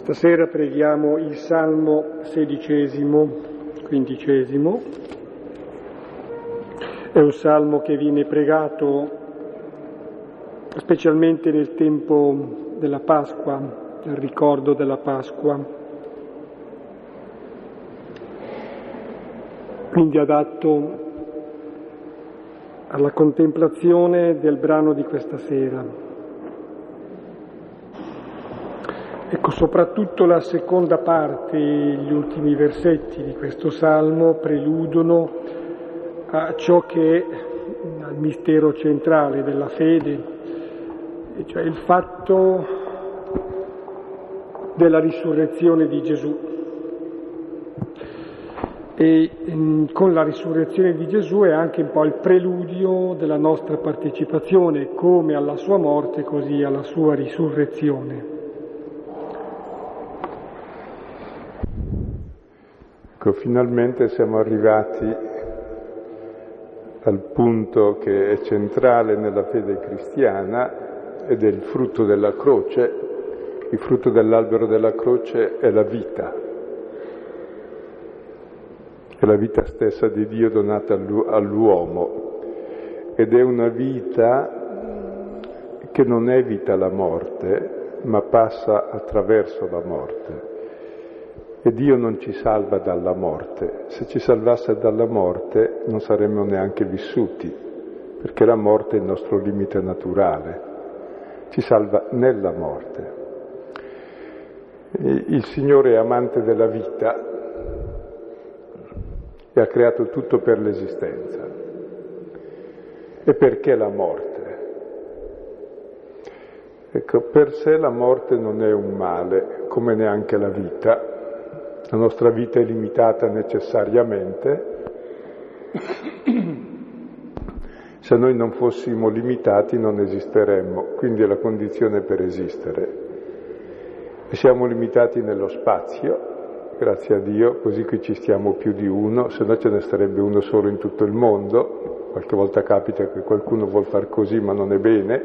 Stasera preghiamo il Salmo 15. È un salmo che viene pregato specialmente nel tempo della Pasqua, nel ricordo della Pasqua. Quindi adatto alla contemplazione del brano di questa sera. Ecco, soprattutto la seconda parte, gli ultimi versetti di questo salmo preludono a ciò che è il mistero centrale della fede, cioè il fatto della risurrezione di Gesù. E con la risurrezione di Gesù è anche un po' il preludio della nostra partecipazione, come alla sua morte, così alla sua risurrezione. Finalmente siamo arrivati al punto che è centrale nella fede cristiana ed è il frutto della croce. Il frutto dell'albero della croce è la vita. È la vita stessa di Dio donata all'uomo ed è una vita che non evita la morte, ma passa attraverso la morte. E Dio non ci salva dalla morte. Se ci salvasse dalla morte non saremmo neanche vissuti, perché la morte è il nostro limite naturale. Ci salva nella morte. E il Signore è amante della vita e ha creato tutto per l'esistenza. E perché la morte? Ecco, per sé la morte non è un male, come neanche la vita. La nostra vita è limitata necessariamente. Se noi non fossimo limitati non esisteremmo, quindi è la condizione per esistere. E siamo limitati nello spazio, grazie a Dio, così qui ci stiamo più di uno, se no ce ne sarebbe uno solo in tutto il mondo. Qualche volta capita che qualcuno vuol far così ma non è bene.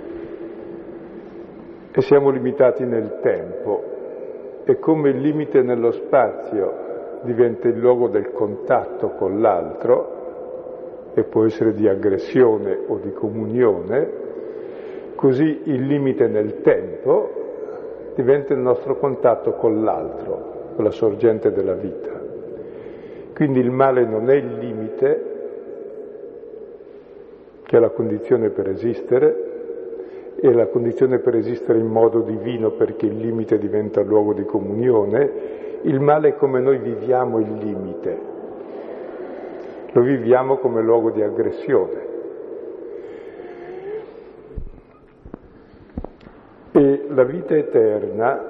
E siamo limitati nel tempo. E come il limite nello spazio diventa il luogo del contatto con l'altro, e può essere di aggressione o di comunione, così il limite nel tempo diventa il nostro contatto con l'altro, con la sorgente della vita. Quindi il male non è il limite, che è la condizione per esistere, è la condizione per esistere in modo divino, perché il limite diventa luogo di comunione. Il male è come noi viviamo il limite, lo viviamo come luogo di aggressione. E la vita eterna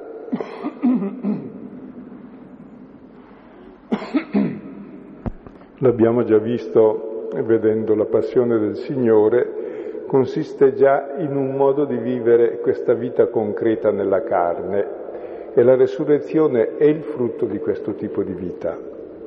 l'abbiamo già visto vedendo la passione del Signore, consiste già in un modo di vivere questa vita concreta nella carne, e la resurrezione è il frutto di questo tipo di vita.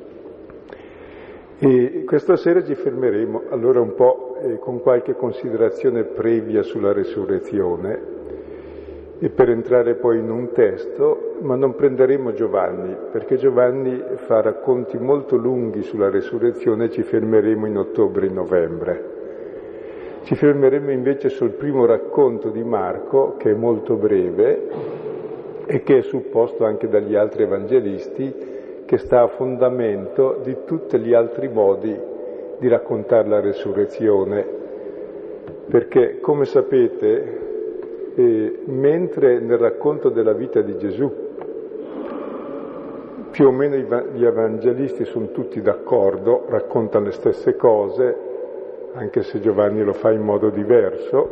E questa sera ci fermeremo allora un po' con qualche considerazione previa sulla resurrezione, e per entrare poi in un testo, ma non prenderemo Giovanni, perché Giovanni fa racconti molto lunghi sulla resurrezione e ci fermeremo in ottobre e in novembre. Ci fermeremo invece sul primo racconto di Marco, che è molto breve e che è supposto anche dagli altri evangelisti, che sta a fondamento di tutti gli altri modi di raccontare la resurrezione. Perché, come sapete, mentre nel racconto della vita di Gesù più o meno gli evangelisti sono tutti d'accordo, raccontano le stesse cose, anche se Giovanni lo fa in modo diverso,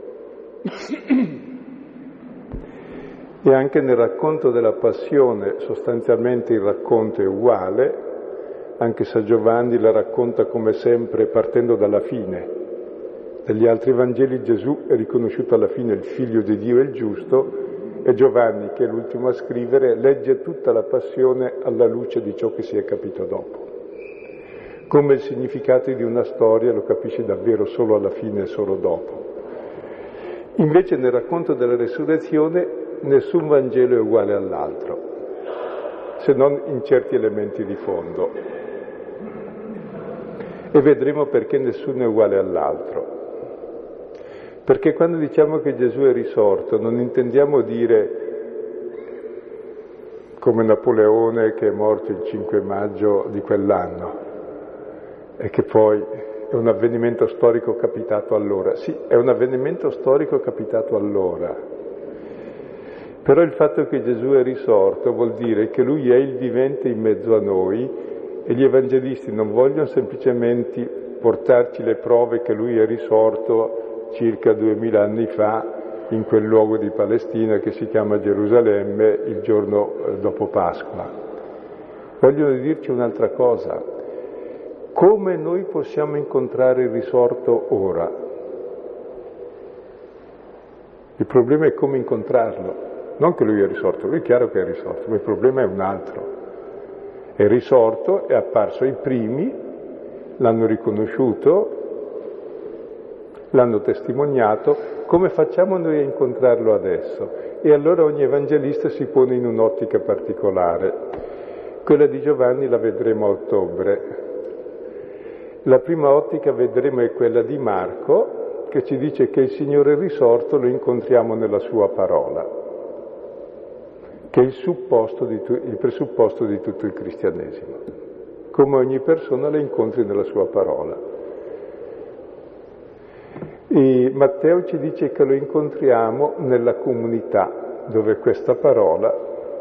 e anche nel racconto della passione sostanzialmente il racconto è uguale, anche se Giovanni la racconta come sempre partendo dalla fine. Negli altri Vangeli Gesù è riconosciuto alla fine il Figlio di Dio e il giusto, e Giovanni, che è l'ultimo a scrivere, legge tutta la passione alla luce di ciò che si è capito dopo. Come il significato di una storia lo capisci davvero solo alla fine e solo dopo. Invece nel racconto della resurrezione nessun Vangelo è uguale all'altro, se non in certi elementi di fondo. E vedremo perché nessuno è uguale all'altro. Perché quando diciamo che Gesù è risorto non intendiamo dire, come Napoleone che è morto il 5 maggio di quell'anno e che poi è un avvenimento storico capitato allora. Sì, è un avvenimento storico capitato allora, però il fatto che Gesù è risorto vuol dire che Lui è il vivente in mezzo a noi e gli evangelisti non vogliono semplicemente portarci le prove che Lui è risorto circa 2000 anni fa in quel luogo di Palestina che si chiama Gerusalemme il giorno dopo Pasqua. Vogliono dirci un'altra cosa: come noi possiamo incontrare il risorto ora? Il problema è come incontrarlo, non che Lui è risorto, Lui è chiaro che è risorto, ma il problema è un altro. È risorto, è apparso ai primi, l'hanno riconosciuto, l'hanno testimoniato, come facciamo noi a incontrarlo adesso? E allora ogni evangelista si pone in un'ottica particolare. Quella di Giovanni la vedremo a ottobre. La prima ottica vedremo è quella di Marco, che ci dice che il Signore risorto lo incontriamo nella sua parola, che è il presupposto di tutto il cristianesimo. Come ogni persona la incontri nella sua parola. E Matteo ci dice che lo incontriamo nella comunità, dove questa parola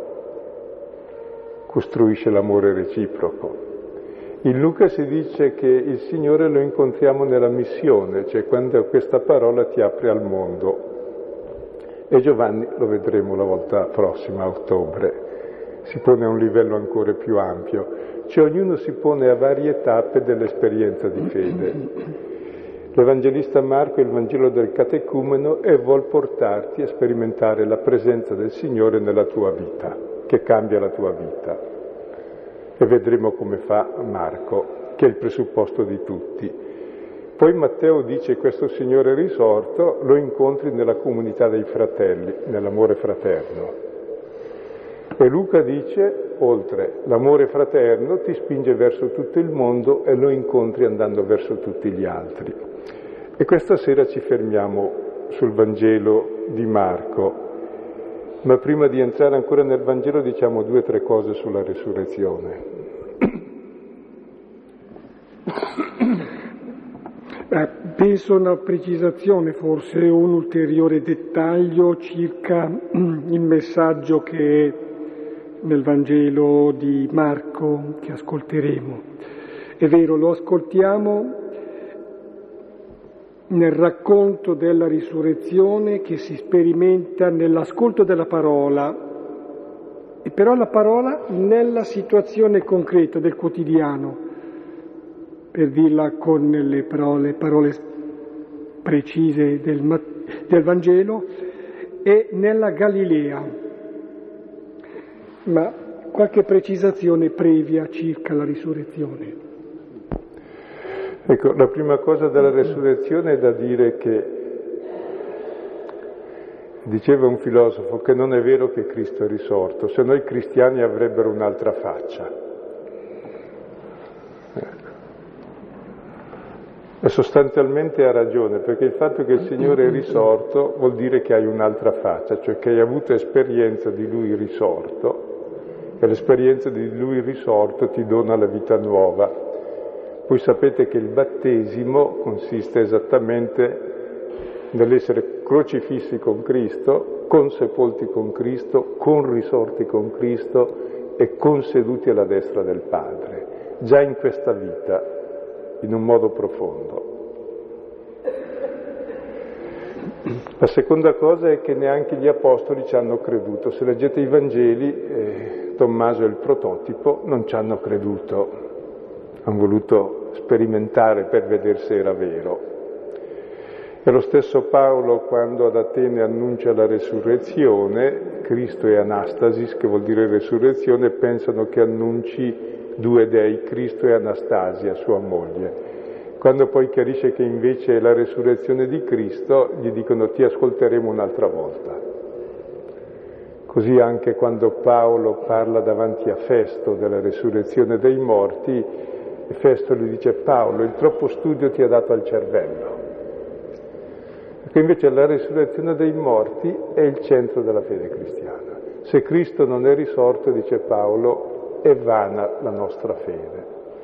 costruisce l'amore reciproco. In Luca si dice che il Signore lo incontriamo nella missione, cioè quando questa parola ti apre al mondo. E Giovanni lo vedremo la volta prossima, a ottobre. Si pone a un livello ancora più ampio, cioè ognuno si pone a varie tappe dell'esperienza di fede. L'Evangelista Marco è il Vangelo del catecumeno e vuol portarti a sperimentare la presenza del Signore nella tua vita, che cambia la tua vita. E vedremo come fa Marco, che è il presupposto di tutti. Poi Matteo dice che questo Signore risorto lo incontri nella comunità dei fratelli, nell'amore fraterno. E Luca dice, oltre l'amore fraterno, ti spinge verso tutto il mondo e lo incontri andando verso tutti gli altri. E questa sera ci fermiamo sul Vangelo di Marco, ma prima di entrare ancora nel Vangelo diciamo 2 o 3 cose sulla resurrezione. Penso una precisazione, forse un ulteriore dettaglio circa il messaggio che è nel Vangelo di Marco che ascolteremo. È vero, lo ascoltiamo nel racconto della risurrezione che si sperimenta nell'ascolto della parola, e però la parola nella situazione concreta del quotidiano, per dirla con le parole precise del Vangelo, e nella Galilea. Ma qualche precisazione previa circa la risurrezione. Ecco, la prima cosa della resurrezione è da dire che, diceva un filosofo, che non è vero che Cristo è risorto, se no i cristiani avrebbero un'altra faccia. Ecco. E sostanzialmente ha ragione, perché il fatto che il Signore è risorto vuol dire che hai un'altra faccia, cioè che hai avuto esperienza di Lui risorto, e l'esperienza di Lui risorto ti dona la vita nuova. Voi sapete che il battesimo consiste esattamente nell'essere crocifissi con Cristo, consepolti con Cristo, conrisorti con Cristo e conseduti alla destra del Padre, già in questa vita, in un modo profondo. La seconda cosa è che neanche gli apostoli ci hanno creduto. Se leggete i Vangeli, Tommaso è il prototipo, non ci hanno creduto. Hanno voluto sperimentare per vedere se era vero. E lo stesso Paolo, quando ad Atene annuncia la resurrezione, Cristo e Anastasis, che vuol dire resurrezione, pensano che annunci 2 dei, Cristo e Anastasia, sua moglie. Quando poi chiarisce che invece è la resurrezione di Cristo, gli dicono ti ascolteremo un'altra volta. Così anche quando Paolo parla davanti a Festo della resurrezione dei morti, Festo gli dice: Paolo, il troppo studio ti ha dato al cervello. Perché invece la resurrezione dei morti è il centro della fede cristiana. Se Cristo non è risorto, dice Paolo, è vana la nostra fede.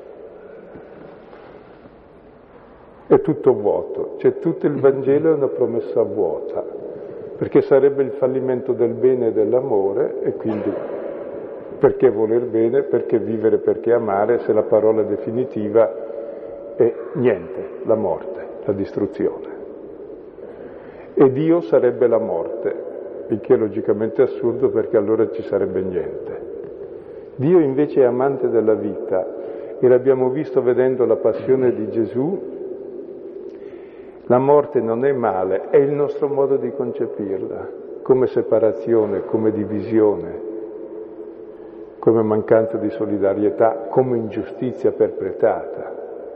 È tutto vuoto, cioè tutto il Vangelo è una promessa vuota, perché sarebbe il fallimento del bene e dell'amore, e quindi perché voler bene, perché vivere, perché amare, se la parola definitiva è niente, la morte, la distruzione. E Dio sarebbe la morte, il che è logicamente assurdo, perché allora ci sarebbe niente. Dio invece è amante della vita, e l'abbiamo visto vedendo la passione di Gesù. La morte non è male, è il nostro modo di concepirla, come separazione, come divisione, come mancanza di solidarietà, come ingiustizia perpetrata.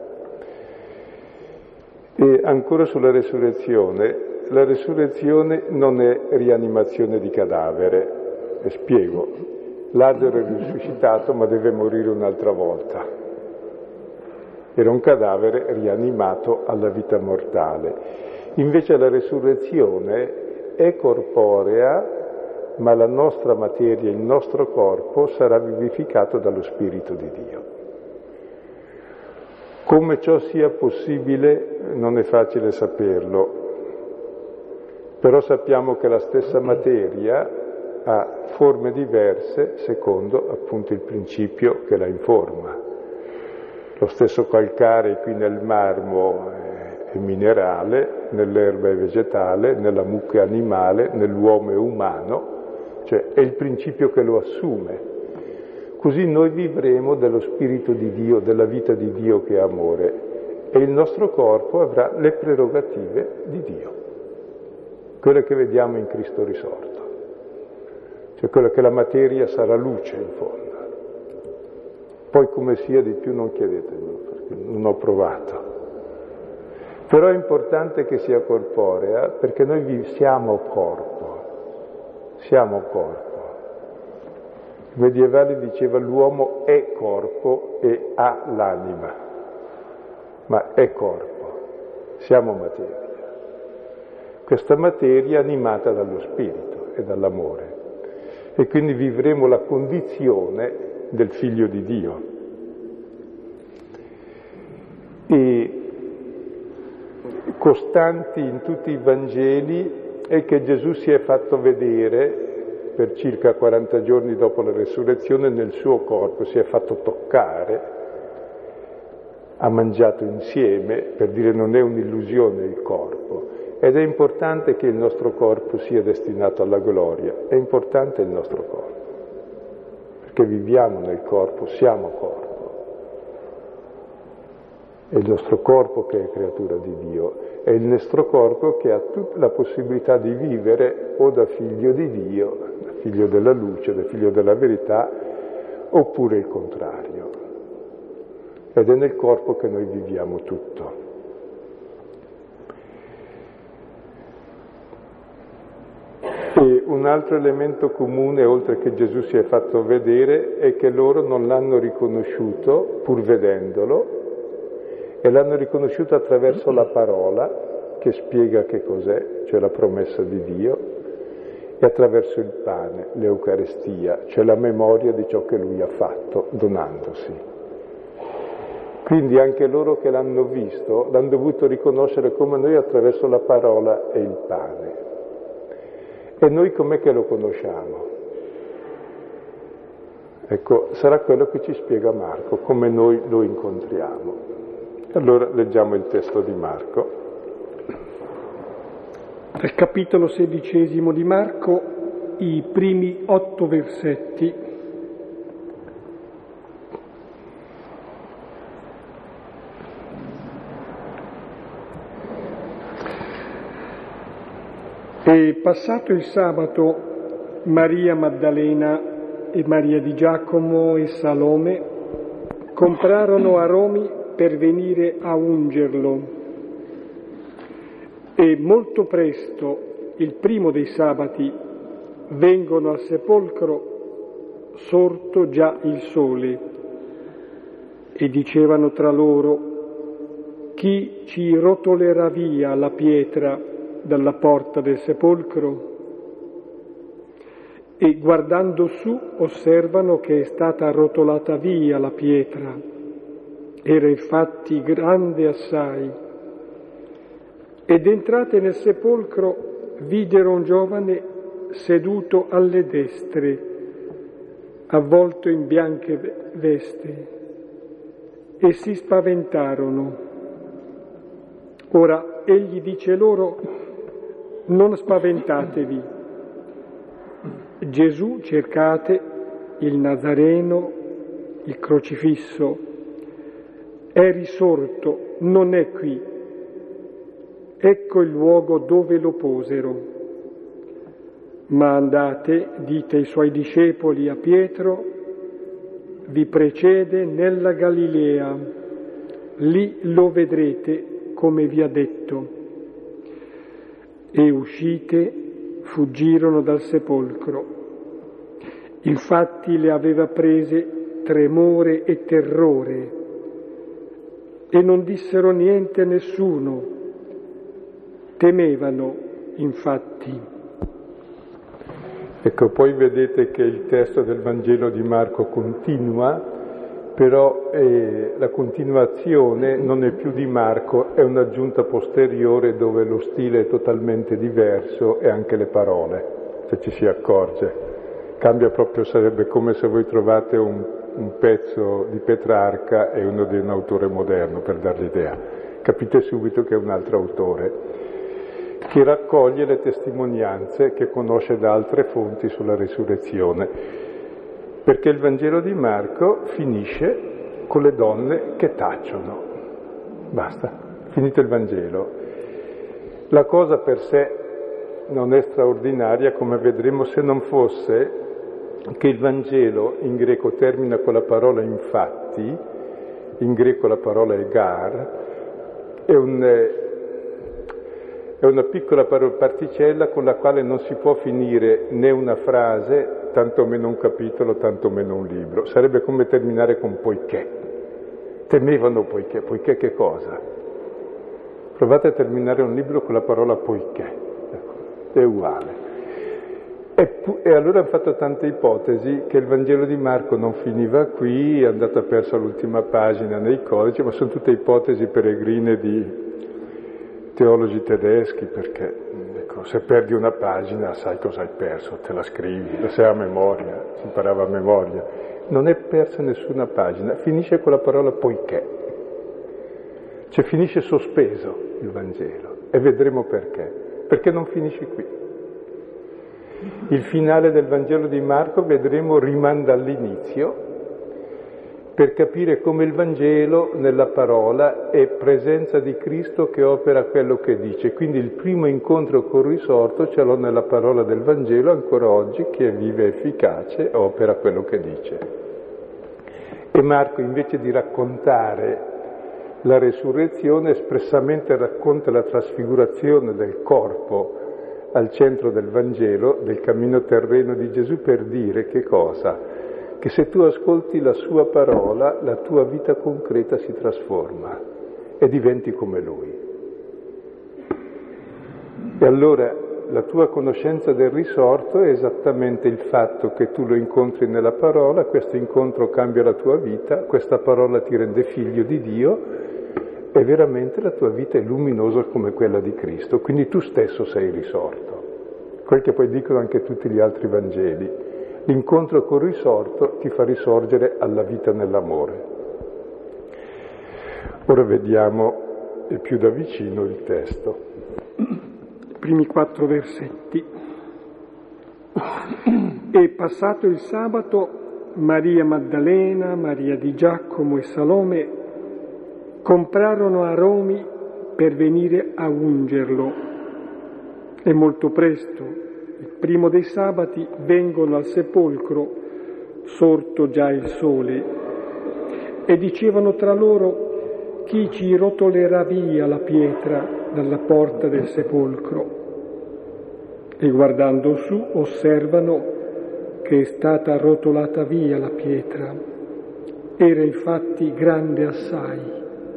E ancora sulla resurrezione, la resurrezione non è rianimazione di cadavere, e spiego, Lazzaro è risuscitato ma deve morire un'altra volta. Era un cadavere rianimato alla vita mortale. Invece la resurrezione è corporea, ma la nostra materia, il nostro corpo sarà vivificato dallo Spirito di Dio. Come ciò sia possibile non è facile saperlo, però sappiamo che la stessa materia ha forme diverse secondo appunto il principio che la informa. Lo stesso calcare qui nel marmo è minerale, nell'erba è vegetale, nella mucca è animale, nell'uomo è umano, cioè è il principio che lo assume. Così noi vivremo dello Spirito di Dio, della vita di Dio che è amore, e il nostro corpo avrà le prerogative di Dio, quelle che vediamo in Cristo risorto, cioè quella che la materia sarà luce in fondo. Poi come sia di più non chiedetemelo, perché non ho provato. Però è importante che sia corporea, perché noi siamo corpo. I medievali dicevano l'uomo è corpo e ha l'anima, ma è corpo, siamo materia. Questa materia animata dallo spirito e dall'amore. E quindi vivremo la condizione del Figlio di Dio. E costanti in tutti i Vangeli è che Gesù si è fatto vedere per circa 40 giorni dopo la resurrezione nel suo corpo, si è fatto toccare, ha mangiato insieme, per dire non è un'illusione il corpo. Ed è importante che il nostro corpo sia destinato alla gloria, è importante il nostro corpo. Perché viviamo nel corpo, siamo corpo. È il nostro corpo che è creatura di Dio, è il nostro corpo che ha tutta la possibilità di vivere o da figlio di Dio, da figlio della luce, da figlio della verità, oppure il contrario. Ed è nel corpo che noi viviamo tutto. E un altro elemento comune, oltre che Gesù si è fatto vedere, è che loro non l'hanno riconosciuto, pur vedendolo, e l'hanno riconosciuto attraverso la parola, che spiega che cos'è, cioè la promessa di Dio, e attraverso il pane, l'Eucarestia, cioè la memoria di ciò che Lui ha fatto, donandosi. Quindi anche loro che l'hanno visto, l'hanno dovuto riconoscere come noi attraverso la parola e il pane. E noi com'è che lo conosciamo? Ecco, sarà quello che ci spiega Marco, come noi lo incontriamo. Allora leggiamo il testo di Marco. Dal capitolo 16 di Marco, i primi 8 versetti. E passato il sabato, Maria Maddalena e Maria di Giacomo e Salome comprarono aromi per venire a ungerlo. E molto presto, il primo dei sabati, vengono al sepolcro sorto già il sole e dicevano tra loro: chi ci rotolerà via la pietra dalla porta del sepolcro? E guardando su osservano che è stata rotolata via la pietra. Era infatti grande assai. Ed entrate nel sepolcro videro un giovane seduto alle destre, avvolto in bianche vesti, e si spaventarono. Ora egli dice loro: non spaventatevi. Gesù cercate, il Nazareno, il crocifisso. È risorto, non è qui. Ecco il luogo dove lo posero. Ma andate, dite ai suoi discepoli, a Pietro: vi precede nella Galilea, lì lo vedrete come vi ha detto. E uscite, fuggirono dal sepolcro. Infatti le aveva prese tremore e terrore, e non dissero niente a nessuno. Temevano, infatti. Ecco, poi vedete che il testo del Vangelo di Marco continua, però la continuazione non è più di Marco, è un'aggiunta posteriore dove lo stile è totalmente diverso e anche le parole, se ci si accorge. Cambia proprio, sarebbe come se voi trovate un pezzo di Petrarca e uno di un autore moderno, per dar l'idea. Capite subito che è un altro autore, che raccoglie le testimonianze che conosce da altre fonti sulla risurrezione, perché il Vangelo di Marco finisce con le donne che tacciono. Basta, finito il Vangelo. La cosa per sé non è straordinaria, come vedremo, se non fosse che il Vangelo in greco termina con la parola infatti, in greco la parola egar, è una piccola particella con la quale non si può finire né una frase, tanto meno un capitolo, tanto meno un libro. Sarebbe come terminare con poiché. Temevano poiché che cosa? Provate a terminare un libro con la parola poiché, è uguale. E allora hanno fatto tante ipotesi che il Vangelo di Marco non finiva qui, è andata persa l'ultima pagina nei codici, ma sono tutte ipotesi peregrine di teologi tedeschi, perché ecco, se perdi una pagina sai cosa hai perso, te la scrivi, la sai a memoria, si imparava a memoria. Non è persa nessuna pagina, finisce con la parola poiché, cioè finisce sospeso il Vangelo, e vedremo perché non finisce qui. Il finale del Vangelo di Marco, vedremo, rimanda all'inizio, per capire come il Vangelo nella parola è presenza di Cristo che opera quello che dice. Quindi il primo incontro col risorto ce l'ho nella parola del Vangelo ancora oggi, che è viva e efficace, opera quello che dice. E Marco, invece di raccontare la resurrezione, espressamente racconta la trasfigurazione del corpo al centro del Vangelo, del cammino terreno di Gesù, per dire che cosa? Che se tu ascolti la sua parola, la tua vita concreta si trasforma e diventi come Lui. E allora la tua conoscenza del risorto è esattamente il fatto che tu lo incontri nella parola, questo incontro cambia la tua vita, questa parola ti rende figlio di Dio e veramente la tua vita è luminosa come quella di Cristo, quindi tu stesso sei risorto. Quel che poi dicono anche tutti gli altri Vangeli. L'incontro col risorto ti fa risorgere alla vita nell'amore. Ora vediamo più da vicino il testo. I primi 4 versetti. E passato il sabato, Maria Maddalena, Maria di Giacomo e Salome comprarono aromi per venire a ungerlo. E molto presto, il primo dei sabati, vengono al sepolcro, sorto già il sole, e dicevano tra loro: chi ci rotolerà via la pietra dalla porta del sepolcro? e guardando su osservano che è stata rotolata via la pietra. Era infatti grande assai.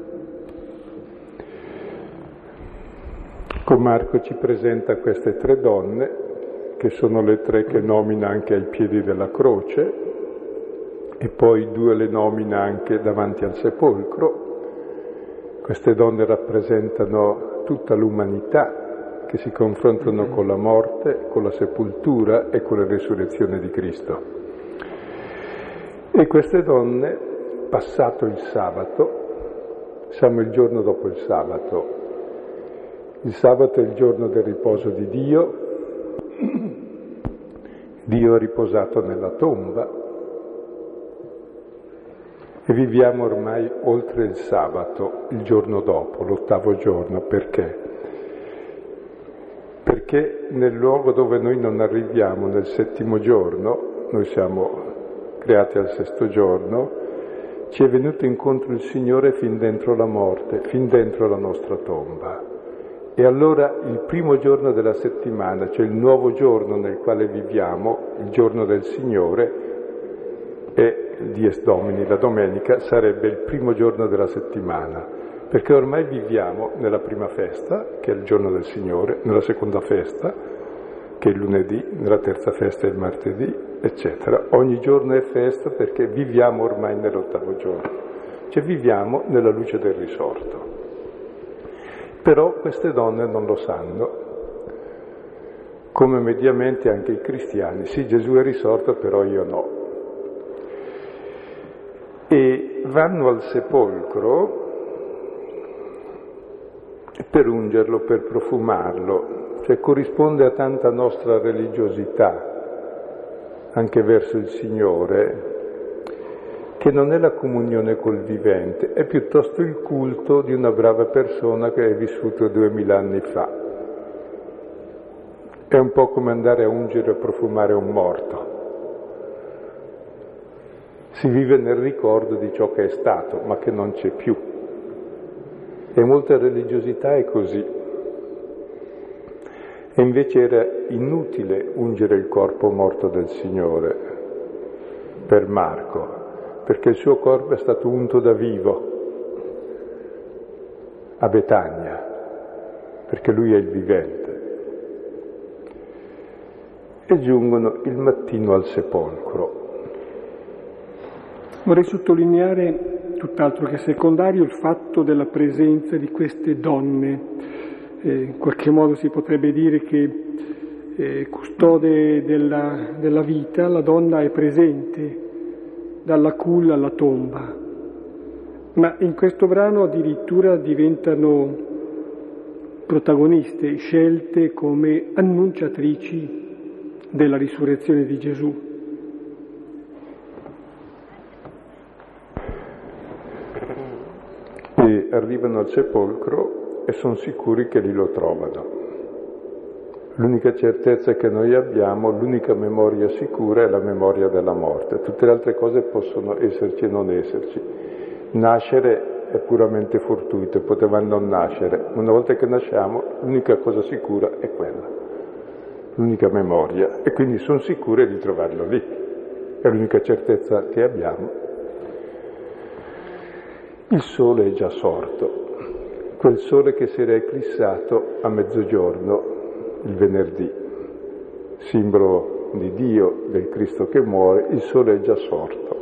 Marco ci presenta queste tre donne, che sono le tre che nomina anche ai piedi della croce, e poi due le nomina anche davanti al sepolcro. Queste donne rappresentano tutta l'umanità che si confrontano con la morte, con la sepoltura e con la risurrezione di Cristo. E queste donne, passato il sabato, siamo il giorno dopo il sabato. Il sabato è il giorno del riposo di Dio. Dio è riposato nella tomba e viviamo ormai oltre il sabato, il giorno dopo, l'8° giorno. Perché? Perché nel luogo dove noi non arriviamo, nel 7° giorno, noi siamo creati al 6° giorno, ci è venuto incontro il Signore fin dentro la morte, fin dentro la nostra tomba. E allora il primo giorno della settimana, cioè il nuovo giorno nel quale viviamo, il giorno del Signore, e il Dies Domini, la domenica, sarebbe il primo giorno della settimana, perché ormai viviamo nella prima festa, che è il giorno del Signore, nella seconda festa, che è il lunedì, nella terza festa è il martedì, eccetera. Ogni giorno è festa perché viviamo ormai nell'8° giorno, cioè viviamo nella luce del risorto. Però queste donne non lo sanno, come mediamente anche i cristiani. Sì, Gesù è risorto, però io no. E vanno al sepolcro per ungerlo, per profumarlo, cioè corrisponde a tanta nostra religiosità, anche verso il Signore, che non è la comunione col vivente, è piuttosto il culto di una brava persona che è vissuto 2000 anni fa. È un po' come andare a ungere o profumare un morto. Si vive nel ricordo di ciò che è stato, ma che non c'è più. E molta religiosità è così. E invece era inutile ungere il corpo morto del Signore per Marco, perché il suo corpo è stato unto da vivo a Betania, perché lui è il vivente. E giungono il mattino al sepolcro. Vorrei sottolineare, tutt'altro che secondario, il fatto della presenza di queste donne. In qualche modo si potrebbe dire che custode della vita, la donna è presente dalla culla alla tomba, ma in questo brano addirittura diventano protagoniste, scelte come annunciatrici della risurrezione di Gesù. E arrivano al sepolcro e sono sicuri che lì lo trovano. L'unica certezza che noi abbiamo, l'unica memoria sicura è la memoria della morte. Tutte le altre cose possono esserci e non esserci. Nascere è puramente fortuito, potevamo non nascere. Una volta che nasciamo, l'unica cosa sicura è quella, l'unica memoria. E quindi sono sicure di trovarlo lì. È l'unica certezza che abbiamo. Il sole è già sorto, quel sole che si era eclissato a mezzogiorno, il venerdì, simbolo di Dio, del Cristo che muore. Il sole è già sorto.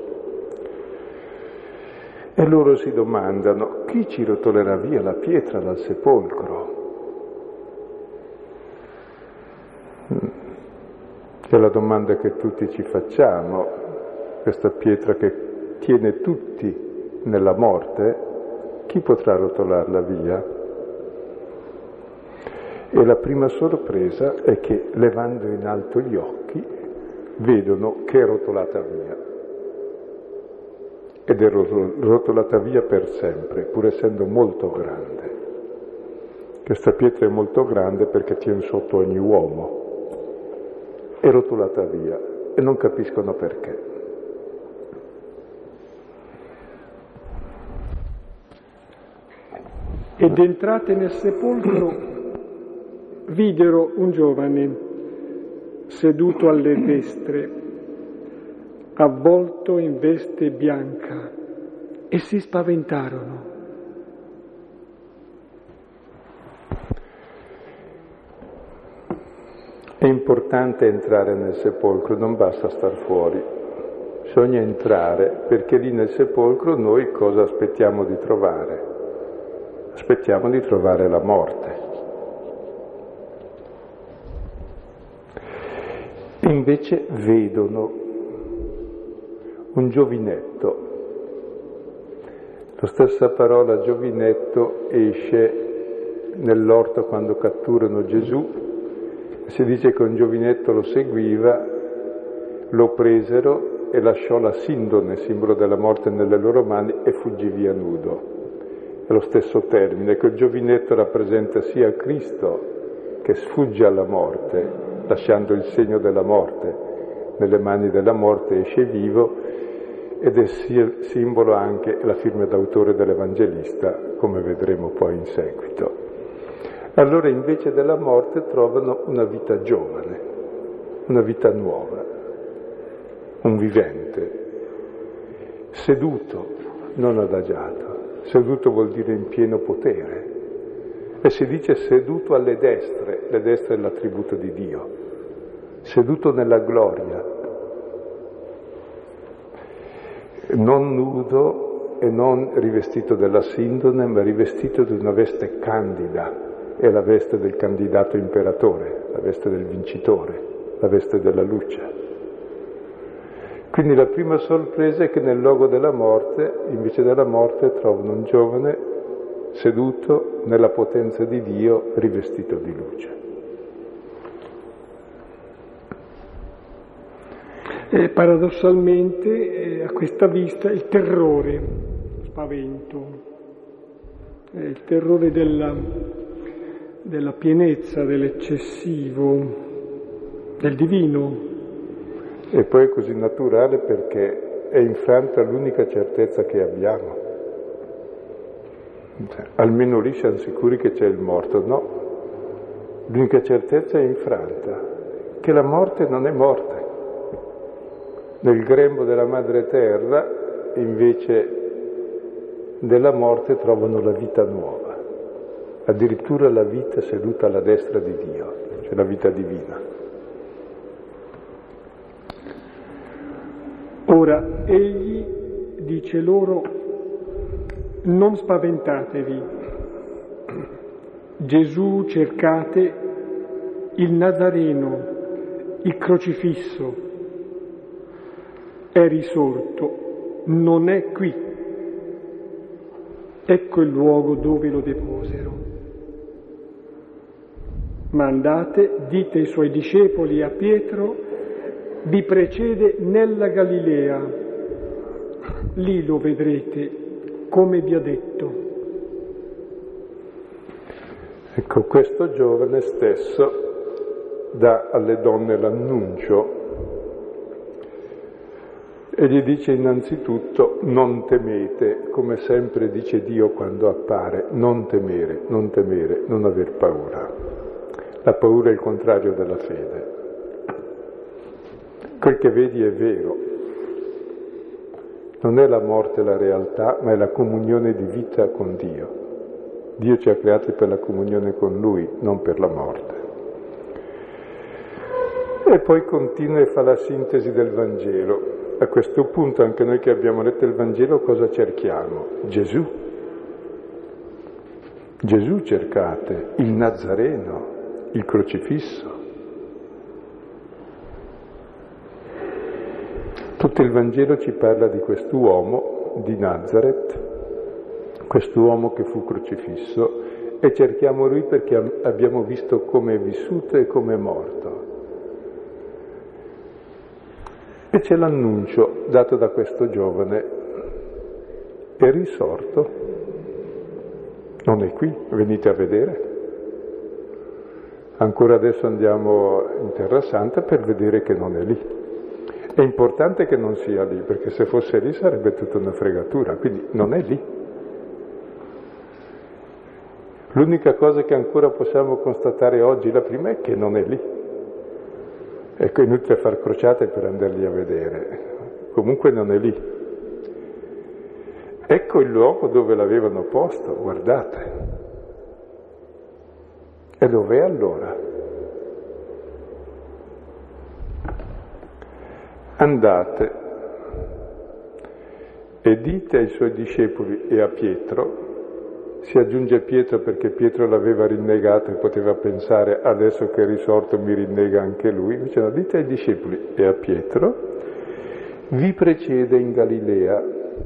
E loro si domandano: chi ci rotolerà via la pietra dal sepolcro? È la domanda che tutti ci facciamo. Questa pietra che tiene tutti nella morte, chi potrà rotolarla via? E la prima sorpresa è che, levando in alto gli occhi, vedono che è rotolata via. Ed è rotolata via per sempre, pur essendo molto grande. Questa pietra è molto grande perché tiene sotto ogni uomo. È rotolata via e non capiscono perché. Ed entrate nel sepolcro videro un giovane seduto alle destre, avvolto in veste bianca, e si spaventarono. È importante entrare nel sepolcro, non basta star fuori, bisogna entrare, perché lì nel sepolcro noi cosa aspettiamo di trovare? Aspettiamo di trovare la morte. E invece vedono un giovinetto. La stessa parola giovinetto esce nell'orto quando catturano Gesù. Si dice che un giovinetto lo seguiva, lo presero e lasciò la sindone, simbolo della morte, nelle loro mani e fuggì via nudo. È lo stesso termine, che il giovinetto rappresenta sia Cristo che sfugge alla morte, lasciando il segno della morte. Nelle mani della morte esce vivo ed è simbolo anche la firma d'autore dell'Evangelista, come vedremo poi in seguito. Allora invece della morte trovano una vita giovane, una vita nuova, un vivente, seduto, non adagiato. Seduto vuol dire in pieno potere e si dice seduto alle destre, le destre è l'attributo di Dio, seduto nella gloria, non nudo e non rivestito della sindone, ma rivestito di una veste candida. È la veste del candidato imperatore, la veste del vincitore, la veste della luce. Quindi la prima sorpresa è che nel luogo della morte, invece della morte, trovano un giovane seduto nella potenza di Dio, rivestito di luce. Paradossalmente a questa vista il terrore, lo spavento, il terrore della pienezza, dell'eccessivo, del divino. E poi è così naturale perché è infranta l'unica certezza che abbiamo. Cioè, almeno lì siamo sicuri che c'è il morto. No, l'unica certezza è infranta, che la morte non è morte. Nel grembo della madre terra, invece della morte, trovano la vita nuova. Addirittura la vita seduta alla destra di Dio, cioè la vita divina. Ora, egli dice loro, non spaventatevi, Gesù cercate, il Nazareno, il crocifisso, è risorto, non è qui, ecco il luogo dove lo deposero. Ma andate, dite ai suoi discepoli e a Pietro, vi precede nella Galilea, lì lo vedrete come vi ha detto. Ecco, questo giovane stesso dà alle donne l'annuncio e gli dice innanzitutto non temete, come sempre dice Dio quando appare, non temere, non aver paura. La paura è il contrario della fede. Quel che vedi è vero, non è la morte la realtà, ma è la comunione di vita con Dio. Dio ci ha creati per la comunione con Lui, non per la morte. E poi continua e fa la sintesi del Vangelo. A questo punto anche noi che abbiamo letto il Vangelo cosa cerchiamo? Gesù. Gesù cercate, il Nazareno, il crocifisso. Tutto il Vangelo ci parla di quest'uomo di Nazareth, quest'uomo che fu crocifisso, e cerchiamo lui perché abbiamo visto come è vissuto e come è morto. E c'è l'annuncio dato da questo giovane, è risorto, non è qui, venite a vedere. Ancora adesso andiamo in Terra Santa per vedere che non è lì. È importante che non sia lì, perché se fosse lì sarebbe tutta una fregatura, quindi non è lì. L'unica cosa che ancora possiamo constatare oggi, la prima, è che non è lì. Ecco, è inutile far crociate per andarli a vedere, comunque non è lì. Ecco il luogo dove l'avevano posto, guardate. E dov'è allora? Andate e dite ai suoi discepoli e a Pietro, si aggiunge Pietro perché Pietro l'aveva rinnegato e poteva pensare adesso che è risorto mi rinnega anche lui, invece no, dite ai discepoli e a Pietro, vi precede in Galilea.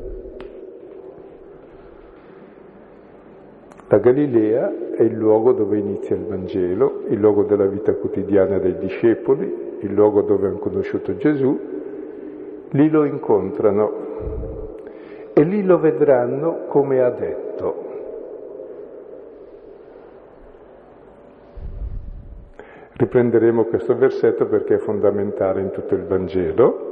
La Galilea è il luogo dove inizia il Vangelo, il luogo della vita quotidiana dei discepoli, il luogo dove hanno conosciuto Gesù, lì lo incontrano e lì lo vedranno come ha detto. Riprenderemo questo versetto perché è fondamentale in tutto il Vangelo.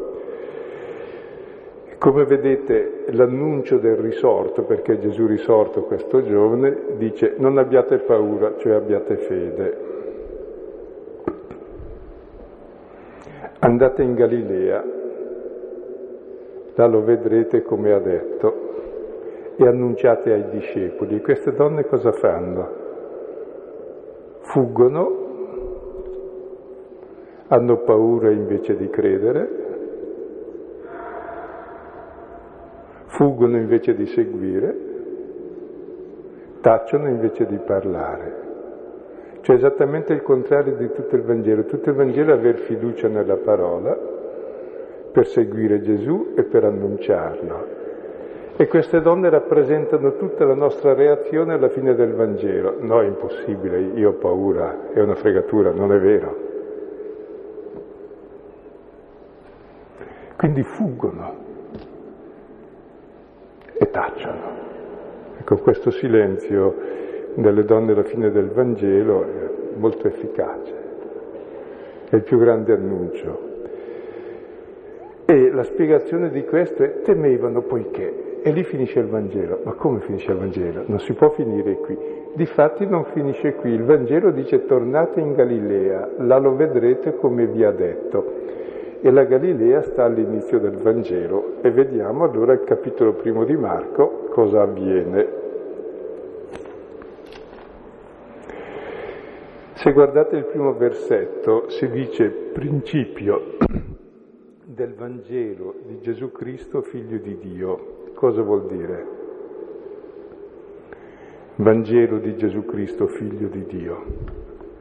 Come vedete l'annuncio del risorto, perché Gesù risorto questo giovane, dice non abbiate paura, cioè abbiate fede. Andate in Galilea, là lo vedrete come ha detto, e annunciate ai discepoli. E queste donne cosa fanno? Fuggono, hanno paura invece di credere, fuggono invece di seguire, tacciono invece di parlare. Cioè esattamente il contrario di tutto il Vangelo. Tutto il Vangelo è aver fiducia nella parola per seguire Gesù e per annunciarlo. E queste donne rappresentano tutta la nostra reazione alla fine del Vangelo. No, è impossibile, io ho paura, è una fregatura, non è vero. Quindi fuggono e tacciono. Ecco, questo silenzio delle donne alla fine del Vangelo è molto efficace, è il più grande annuncio. E la spiegazione di questo è temevano poiché, e lì finisce il Vangelo. Ma come finisce il Vangelo? Non si può finire qui. Difatti non finisce qui, il Vangelo dice tornate in Galilea, là lo vedrete come vi ha detto. E la Galilea sta all'inizio del Vangelo e vediamo allora il capitolo 1 di Marco cosa avviene. Se guardate il primo versetto si dice principio del Vangelo di Gesù Cristo, figlio di Dio. Cosa vuol dire? Vangelo di Gesù Cristo, figlio di Dio.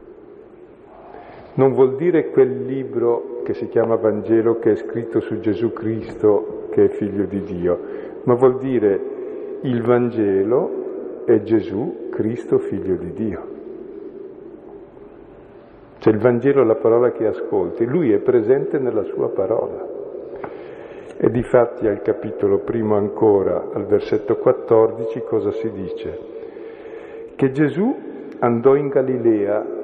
Non vuol dire quel libro che si chiama Vangelo che è scritto su Gesù Cristo che è figlio di Dio, ma vuol dire il Vangelo è Gesù Cristo figlio di Dio. Cioè il Vangelo è la parola che ascolti, lui è presente nella sua parola. E difatti al capitolo 1 ancora, al versetto 14, cosa si dice? Che Gesù andò in Galilea.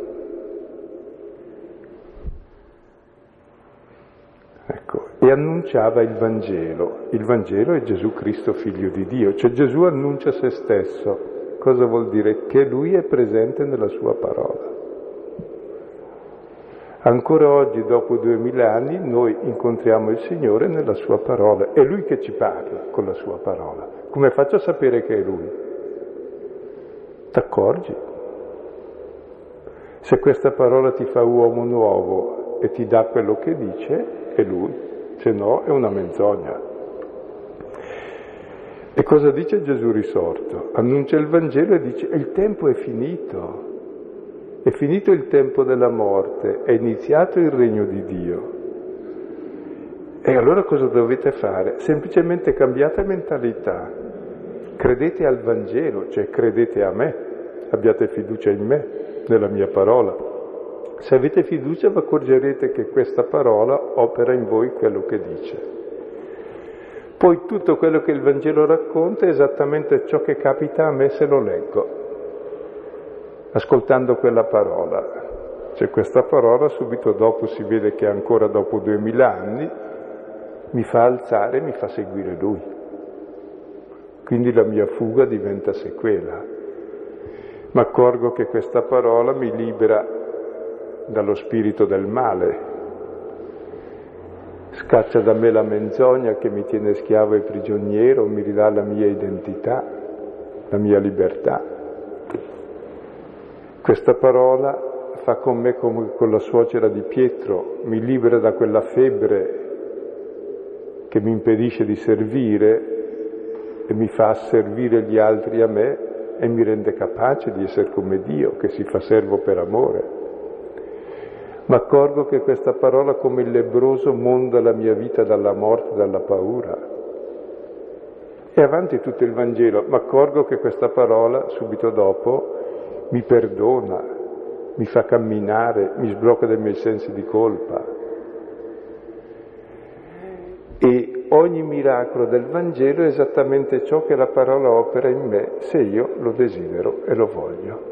Ecco, e annunciava il Vangelo. Il Vangelo è Gesù Cristo figlio di Dio, cioè Gesù annuncia se stesso. Cosa vuol dire? Che lui è presente nella sua parola. Ancora oggi, dopo 2000 anni, noi incontriamo il Signore nella sua parola. È lui che ci parla con la sua parola. Come faccio a sapere che è lui? T'accorgi? Se questa parola ti fa uomo nuovo e ti dà quello che dice, è lui, se no è una menzogna. E cosa dice Gesù risorto? Annuncia il Vangelo e dice il tempo è finito il tempo della morte, è iniziato il regno di Dio. E allora cosa dovete fare? Semplicemente cambiate mentalità, credete al Vangelo, cioè credete a me, abbiate fiducia in me, nella mia parola. Se avete fiducia vi accorgerete che questa parola opera in voi quello che dice. Poi tutto quello che il Vangelo racconta è esattamente ciò che capita a me se lo leggo, ascoltando quella parola. Cioè questa parola subito dopo si vede che ancora dopo 2000 anni mi fa alzare, mi fa seguire Lui. Quindi la mia fuga diventa sequela. Mi accorgo che questa parola mi libera dallo spirito del male, scaccia da me la menzogna che mi tiene schiavo e prigioniero, mi ridà la mia identità, la mia libertà. Questa parola fa con me come con la suocera di Pietro, mi libera da quella febbre che mi impedisce di servire e mi fa servire gli altri a me e mi rende capace di essere come Dio, che si fa servo per amore. Ma accorgo che questa parola come il lebbroso monda la mia vita dalla morte, dalla paura. E avanti tutto il Vangelo, ma accorgo che questa parola, subito dopo, mi perdona, mi fa camminare, mi sblocca dai miei sensi di colpa. E ogni miracolo del Vangelo è esattamente ciò che la parola opera in me, se io lo desidero e lo voglio.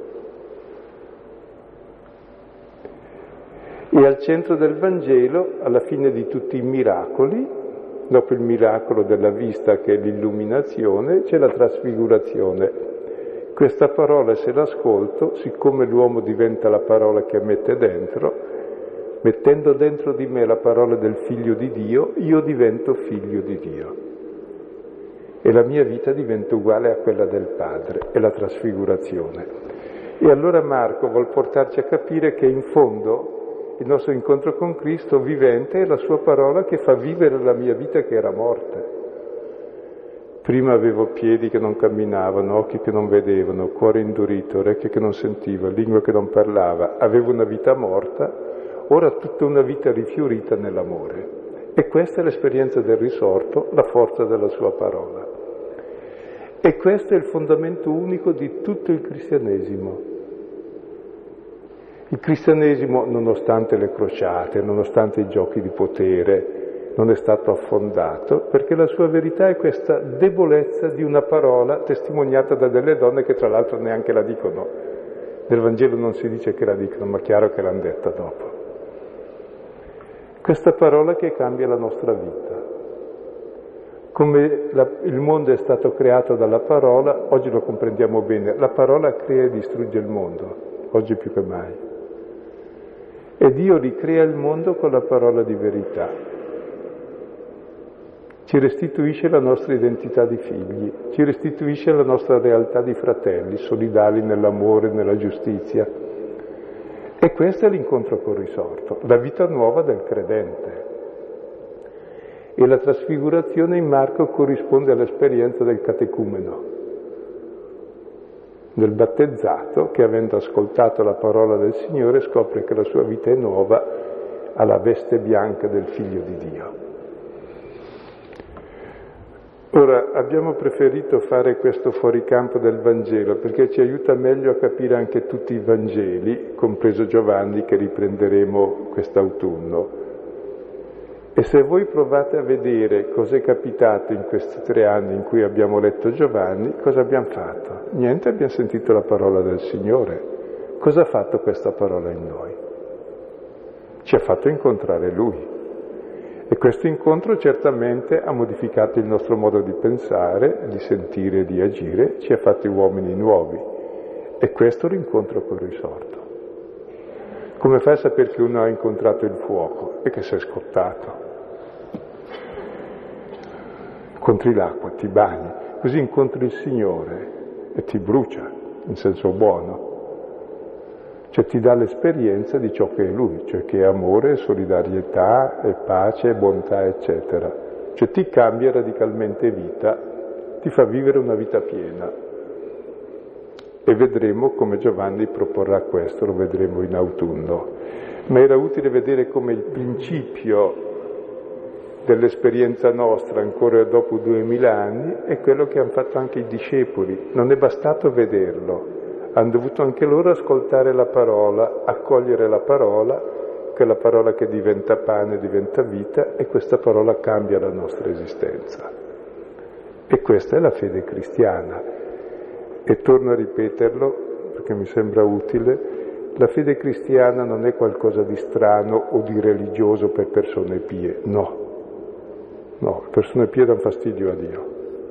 E al centro del Vangelo, alla fine di tutti i miracoli, dopo il miracolo della vista che è l'illuminazione, c'è la trasfigurazione. Questa parola, se l'ascolto, siccome l'uomo diventa la parola che mette dentro, mettendo dentro di me la parola del Figlio di Dio, io divento figlio di Dio. E la mia vita diventa uguale a quella del Padre, è la trasfigurazione. E allora Marco vuol portarci a capire che in fondo il nostro incontro con Cristo vivente è la sua parola che fa vivere la mia vita che era morte. Prima avevo piedi che non camminavano, occhi che non vedevano, cuore indurito, orecchie che non sentiva, lingua che non parlava. Avevo una vita morta, ora tutta una vita rifiorita nell'amore. E questa è l'esperienza del risorto, la forza della sua parola. E questo è il fondamento unico di tutto il cristianesimo. Il cristianesimo, nonostante le crociate, nonostante i giochi di potere, non è stato affondato, perché la sua verità è questa debolezza di una parola testimoniata da delle donne che tra l'altro neanche la dicono. Nel Vangelo non si dice che la dicono, ma è chiaro che l'hanno detta dopo. Questa parola che cambia la nostra vita. Come il mondo è stato creato dalla parola, oggi lo comprendiamo bene, la parola crea e distrugge il mondo, oggi più che mai. E Dio ricrea il mondo con la parola di verità. Ci restituisce la nostra identità di figli, ci restituisce la nostra realtà di fratelli, solidali nell'amore, nella giustizia. E questo è l'incontro col risorto, la vita nuova del credente. E la trasfigurazione in Marco corrisponde all'esperienza del catecumeno, del battezzato che, avendo ascoltato la parola del Signore, scopre che la sua vita è nuova alla veste bianca del Figlio di Dio. Ora, abbiamo preferito fare questo fuoricampo del Vangelo perché ci aiuta meglio a capire anche tutti i Vangeli, compreso Giovanni, che riprenderemo quest'autunno. E se voi provate a vedere cosa è capitato in questi 3 anni in cui abbiamo letto Giovanni, cosa abbiamo fatto? Niente, abbiamo sentito la parola del Signore. Cosa ha fatto questa parola in noi? Ci ha fatto incontrare Lui. E questo incontro certamente ha modificato il nostro modo di pensare, di sentire e di agire, ci ha fatti uomini nuovi. E questo è l'incontro col risorto. Come fai a sapere che uno ha incontrato il fuoco? E che si è scottato. Incontri l'acqua, ti bagni, così incontri il Signore e ti brucia, in senso buono. Cioè ti dà l'esperienza di ciò che è Lui, cioè che è amore, solidarietà, è pace, bontà, eccetera. Cioè ti cambia radicalmente vita, ti fa vivere una vita piena. E vedremo come Giovanni proporrà questo, lo vedremo in autunno. Ma era utile vedere come il principio dell'esperienza nostra, ancora dopo 2000 anni, è quello che hanno fatto anche i discepoli. Non è bastato vederlo. Hanno dovuto anche loro ascoltare la parola, accogliere la parola, quella parola che diventa pane, diventa vita, e questa parola cambia la nostra esistenza. E questa è la fede cristiana. E torno a ripeterlo, perché mi sembra utile, la fede cristiana non è qualcosa di strano o di religioso per persone pie, no. No, le persone pie danno fastidio a Dio.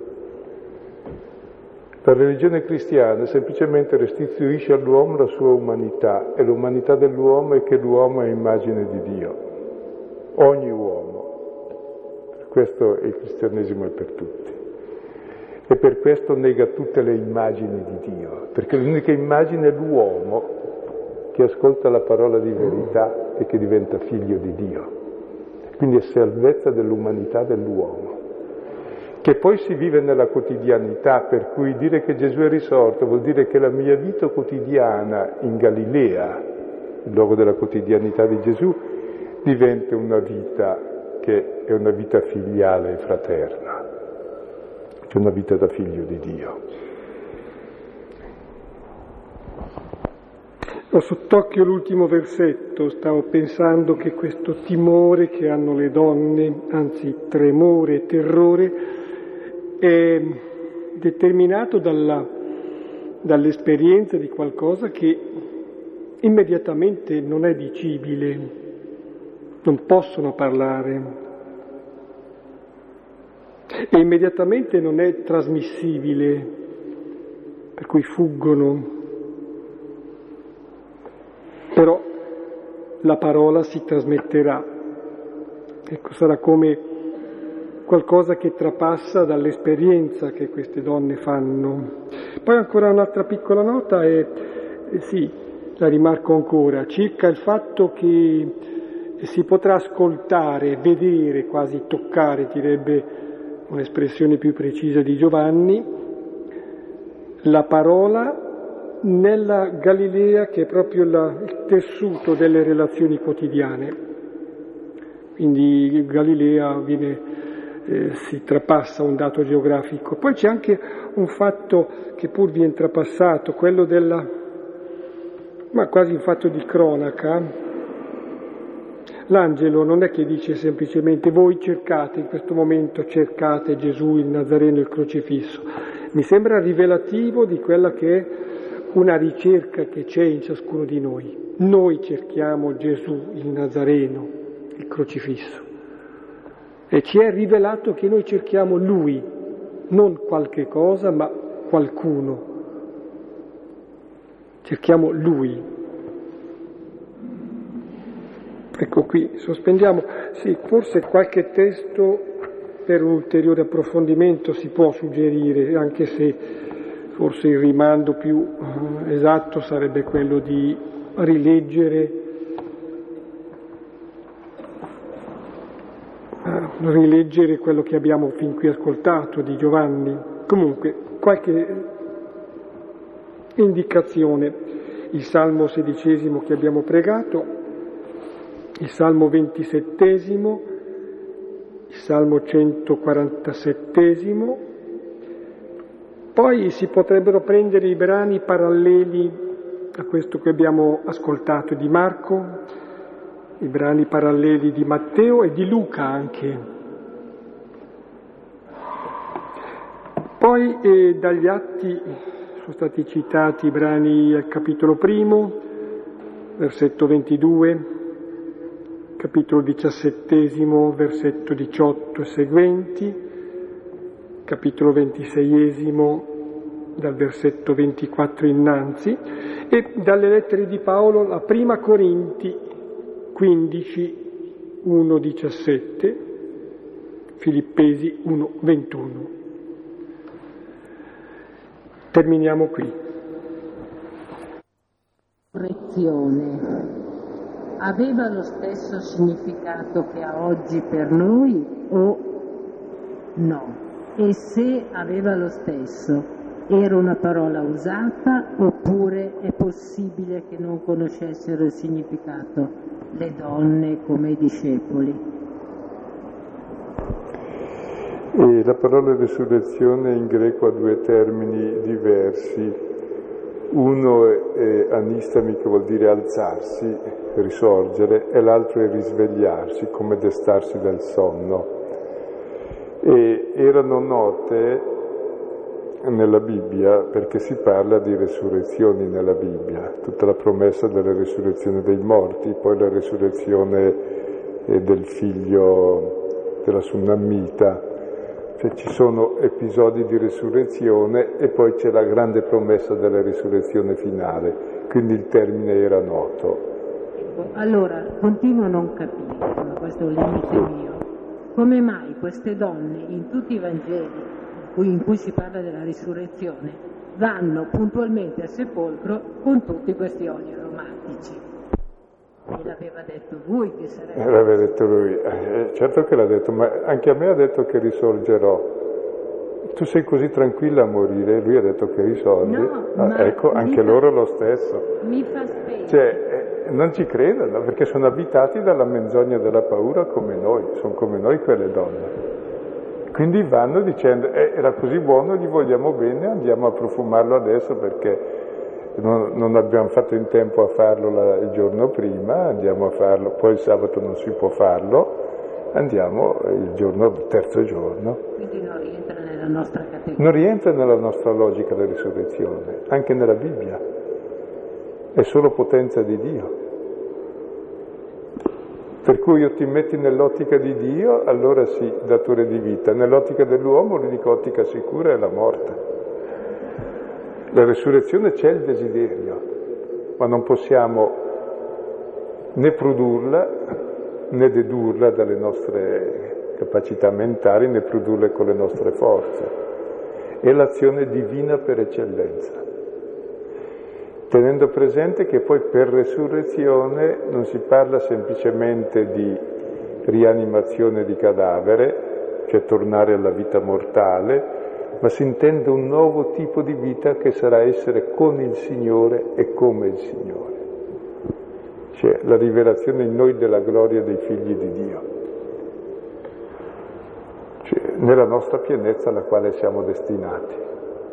La religione cristiana semplicemente restituisce all'uomo la sua umanità, e l'umanità dell'uomo è che l'uomo è immagine di Dio. Ogni uomo. Questo il cristianesimo è per tutti. E per questo nega tutte le immagini di Dio, perché l'unica immagine è l'uomo che ascolta la parola di verità e che diventa figlio di Dio. Quindi è salvezza dell'umanità dell'uomo, che poi si vive nella quotidianità, per cui dire che Gesù è risorto vuol dire che la mia vita quotidiana in Galilea, il luogo della quotidianità di Gesù, diventa una vita che è una vita filiale e fraterna, cioè una vita da figlio di Dio. Ho sott'occhio l'ultimo versetto, stavo pensando che questo timore che hanno le donne, anzi tremore e terrore, è determinato dall'esperienza di qualcosa che immediatamente non è dicibile, non possono parlare e immediatamente non è trasmissibile, per cui fuggono. Però la parola si trasmetterà, ecco, sarà come qualcosa che trapassa dall'esperienza che queste donne fanno. Poi ancora un'altra piccola nota sì, la rimarco ancora, circa il fatto che si potrà ascoltare, vedere, quasi toccare, direbbe un'espressione più precisa di Giovanni, la parola nella Galilea, che è proprio il tessuto delle relazioni quotidiane. Quindi Galilea si trapassa un dato geografico. Poi c'è anche un fatto che pur viene trapassato, quello ma quasi un fatto di cronaca. L'angelo non è che dice semplicemente voi cercate, in questo momento cercate Gesù, il Nazareno, il crocifisso. Mi sembra rivelativo di quella che è una ricerca che c'è in ciascuno di noi. Noi cerchiamo Gesù, il Nazareno, il crocifisso. E ci è rivelato che noi cerchiamo Lui, non qualche cosa, ma qualcuno. Cerchiamo Lui. Ecco qui, sospendiamo. Sì, forse qualche testo per un ulteriore approfondimento si può suggerire, anche se forse il rimando più esatto sarebbe quello di rileggere quello che abbiamo fin qui ascoltato di Giovanni. Comunque, qualche indicazione: il Salmo 16 che abbiamo pregato, il Salmo 27, il Salmo 147, poi si potrebbero prendere i brani paralleli a questo che abbiamo ascoltato di Marco, i brani paralleli di Matteo e di Luca anche. Poi dagli Atti sono stati citati i brani al capitolo 1, versetto 22, capitolo 17, versetto 18 e seguenti, capitolo 26, dal versetto 24 innanzi, e dalle lettere di Paolo la prima Corinti 15, 1-17, Filippesi 1-21. Terminiamo qui. Correzione. Aveva lo stesso significato che ha oggi per noi o no? E se aveva lo stesso, era una parola usata oppure è possibile che non conoscessero il significato le donne come i discepoli? E la parola resurrezione in greco ha due termini diversi. Uno è anistami, che vuol dire alzarsi, risorgere, e l'altro è risvegliarsi, come destarsi dal sonno. E erano note nella Bibbia perché si parla di resurrezioni nella Bibbia, tutta la promessa della resurrezione dei morti, poi la resurrezione del figlio della Sunnamita. Cioè ci sono episodi di resurrezione e poi c'è la grande promessa della risurrezione finale, quindi il termine era noto. Ecco, allora, continuo a non capire, ma questo è un limite mio. come mai queste donne in tutti i Vangeli in cui si parla della risurrezione vanno puntualmente al sepolcro con tutti questi oli aromatici? E l'aveva detto lui che sarebbe... L'aveva detto lui, certo che l'ha detto, ma anche a me ha detto che risorgerò. Tu sei così tranquilla a morire, lui ha detto che risorgi. No, ecco, anche loro lo stesso. Mi fa specie. Cioè, non ci credono, perché sono abitati dalla menzogna e dalla paura come noi, sono come noi quelle donne. Quindi vanno dicendo, era così buono, gli vogliamo bene, andiamo a profumarlo adesso perché non abbiamo fatto in tempo a farlo il giorno prima, andiamo a farlo, poi il sabato non si può farlo, andiamo il terzo giorno. Quindi non rientra nella nostra categoria. Non rientra nella nostra logica la risurrezione, anche nella Bibbia, è solo potenza di Dio. Per cui io ti metti nell'ottica di Dio, allora sì, datore di vita. Nell'ottica dell'uomo l'unica ottica sicura è la morte. La risurrezione c'è il desiderio, ma non possiamo né produrla né dedurla dalle nostre capacità mentali, né produrla con le nostre forze. È l'azione divina per eccellenza. Tenendo presente che poi per resurrezione non si parla semplicemente di rianimazione di cadavere, cioè tornare alla vita mortale, ma si intende un nuovo tipo di vita che sarà essere con il Signore e come il Signore. Cioè la rivelazione in noi della gloria dei figli di Dio, cioè nella nostra pienezza alla quale siamo destinati.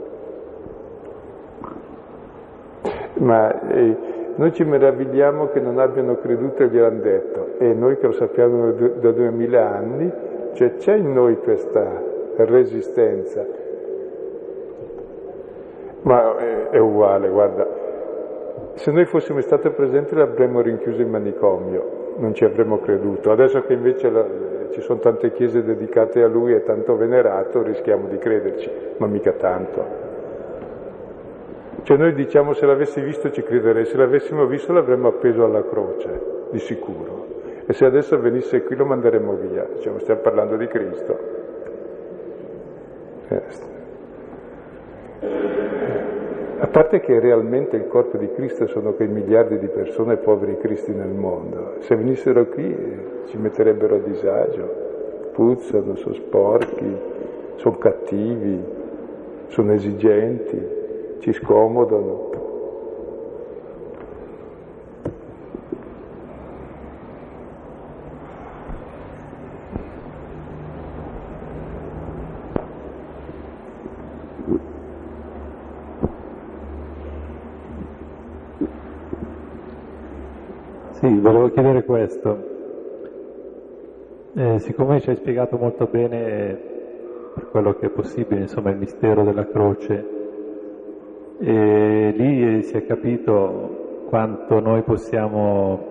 Ma noi ci meravigliamo che non abbiano creduto e gliel'hanno detto, e noi che lo sappiamo da 2000 anni, cioè c'è in noi questa resistenza. Ma è uguale, guarda, se noi fossimo stati presenti l'avremmo rinchiuso in manicomio, non ci avremmo creduto. Adesso che invece ci sono tante chiese dedicate a lui e tanto venerato, rischiamo di crederci, ma mica tanto. Cioè noi diciamo se l'avessi visto ci crederei, se l'avessimo visto l'avremmo appeso alla croce, di sicuro. E se adesso venisse qui lo manderemmo via, diciamo stiamo parlando di Cristo. A parte che realmente il corpo di Cristo sono quei miliardi di persone poveri cristi nel mondo. Se venissero qui ci metterebbero a disagio, puzzano, sono sporchi, sono cattivi, sono esigenti, ci scomodano. Sì, volevo chiedere questo. Siccome ci hai spiegato molto bene, per quello che è possibile, insomma, il mistero della croce, e lì si è capito quanto noi possiamo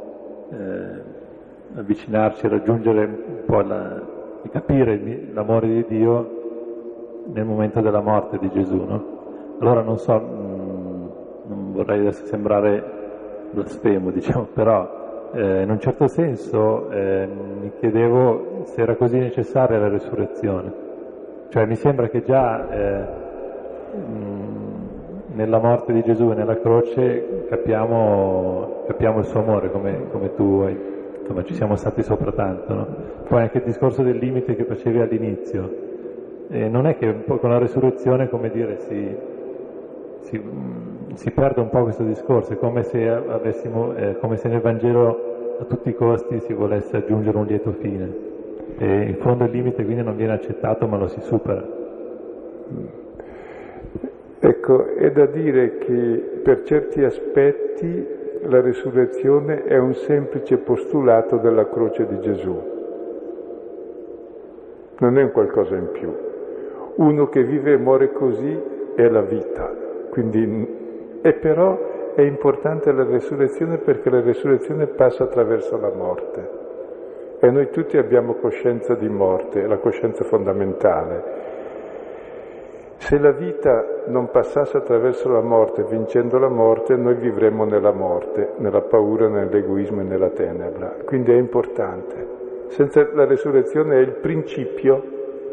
avvicinarci, raggiungere un po' di capire l'amore di Dio nel momento della morte di Gesù, no? Allora non so, non vorrei adesso sembrare blasfemo, diciamo, però in un certo senso mi chiedevo se era così necessaria la resurrezione. Cioè mi sembra che già nella morte di Gesù e nella croce capiamo il suo amore, come tu insomma ci siamo stati sopra tanto, no? Poi anche il discorso del limite che facevi all'inizio, non è che un po' con la resurrezione, come dire, si perde un po' questo discorso, è come se come se nel Vangelo a tutti i costi si volesse aggiungere un lieto fine, e in fondo il limite quindi non viene accettato ma lo si supera. Ecco, è da dire che per certi aspetti la resurrezione è un semplice postulato della croce di Gesù, non è un qualcosa in più. Uno che vive e muore così è la vita, quindi, e però è importante la resurrezione perché la resurrezione passa attraverso la morte e noi tutti abbiamo coscienza di morte, è la coscienza fondamentale. Se la vita non passasse attraverso la morte, vincendo la morte, noi vivremmo nella morte, nella paura, nell'egoismo e nella tenebra. Quindi è importante. Senza la resurrezione è il principio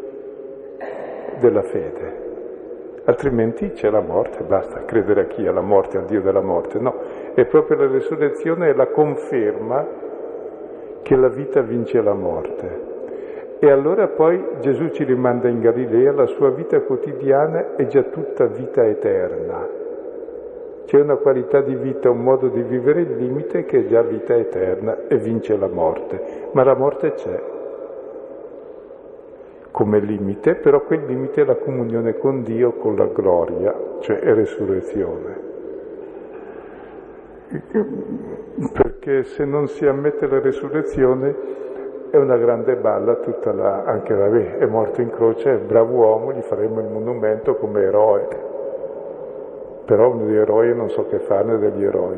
della fede, altrimenti c'è la morte, basta credere a chi? Alla morte, al Dio della morte. No, è proprio la resurrezione è la conferma che la vita vince la morte. E allora poi Gesù ci rimanda in Galilea, la sua vita quotidiana è già tutta vita eterna. C'è una qualità di vita, un modo di vivere il limite che è già vita eterna e vince la morte. Ma la morte c'è come limite, però quel limite è la comunione con Dio, con la gloria, cioè è resurrezione. Perché se non si ammette la resurrezione è una grande balla tutta anche è morto in croce, è un bravo uomo, gli faremo il monumento come eroe. Però gli eroi non so che farne degli eroi.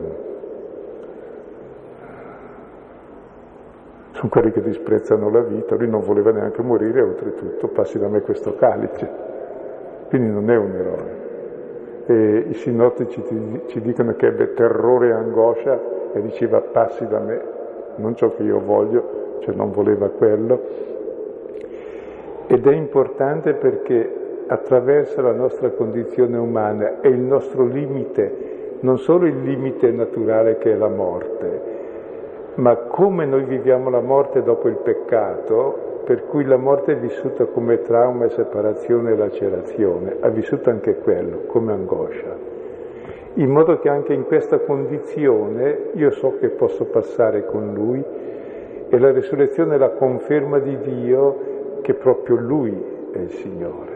Sono quelli che disprezzano la vita, lui non voleva neanche morire, oltretutto passi da me questo calice. Quindi non è un eroe. E i sinottici ci dicono che ebbe terrore e angoscia e diceva passi da me, non ciò che io voglio, cioè non voleva quello. Ed è importante perché attraversa la nostra condizione umana e il nostro limite, non solo il limite naturale che è la morte, ma come noi viviamo la morte dopo il peccato, per cui la morte è vissuta come trauma, separazione e lacerazione, ha vissuto anche quello come angoscia, in modo che anche in questa condizione io so che posso passare con Lui e la resurrezione è la conferma di Dio che proprio Lui è il Signore.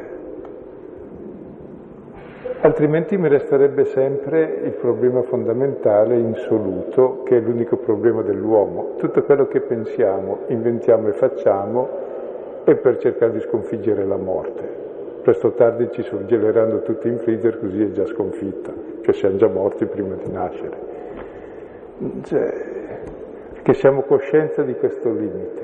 Altrimenti mi resterebbe sempre il problema fondamentale, insoluto, che è l'unico problema dell'uomo. Tutto quello che pensiamo, inventiamo e facciamo è per cercare di sconfiggere la morte. Presto o tardi ci sorgeleranno tutti in freezer, così è già sconfitta, cioè siamo già morti prima di nascere. Perché siamo coscienza di questo limite.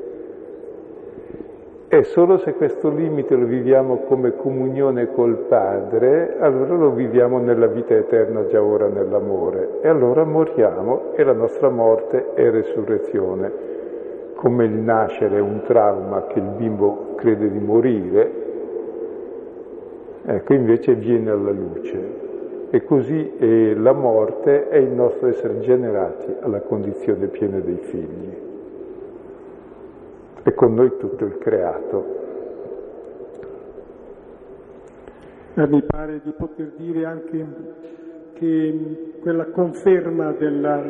E solo se questo limite lo viviamo come comunione col Padre, allora lo viviamo nella vita eterna già ora nell'amore. E allora moriamo e la nostra morte è resurrezione. Come il nascere è un trauma che il bimbo crede di morire, ecco invece viene alla luce. E così la morte è il nostro essere generati alla condizione piena dei figli. E con noi tutto il creato. Mi pare di poter dire anche che quella conferma della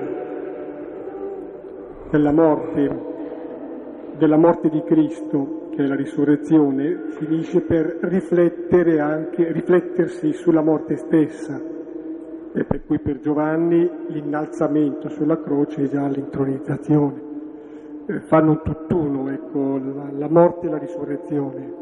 morte di Cristo, che è la risurrezione, finisce per riflettersi sulla morte stessa, e per cui per Giovanni l'innalzamento sulla croce è già l'intronizzazione. Fanno tutt'uno, ecco, la morte e la risurrezione.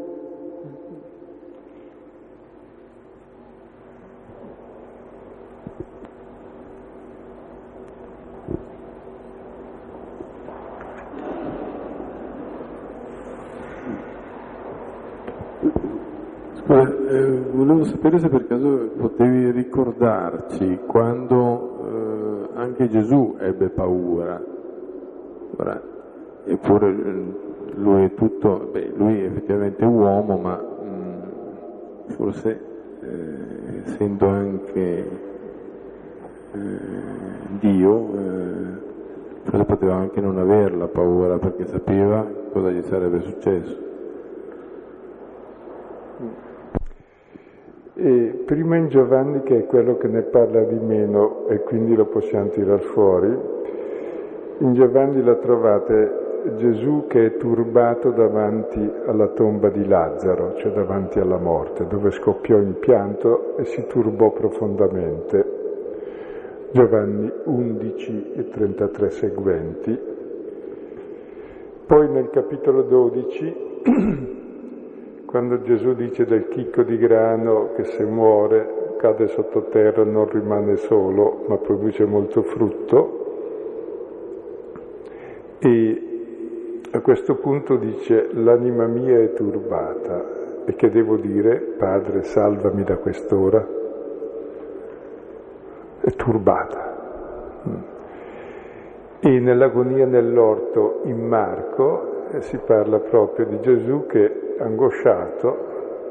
Scusa, volevo sapere se per caso potevi ricordarci quando anche Gesù ebbe paura. Ora, eppure lui è tutto, lui è effettivamente uomo, ma forse essendo anche Dio, forse poteva anche non averla paura perché sapeva cosa gli sarebbe successo. E prima in Giovanni, che è quello che ne parla di meno e quindi lo possiamo tirar fuori, in Giovanni la trovate Gesù che è turbato davanti alla tomba di Lazzaro, cioè davanti alla morte, dove scoppiò in pianto e si turbò profondamente. Giovanni 11 e 33 seguenti. Poi nel capitolo 12, quando Gesù dice del chicco di grano che se muore cade sottoterra non rimane solo, ma produce molto frutto, e a questo punto dice l'anima mia è turbata, e che devo dire? Padre, salvami da quest'ora. È turbata. E nell'agonia nell'orto in Marco si parla proprio di Gesù che angosciato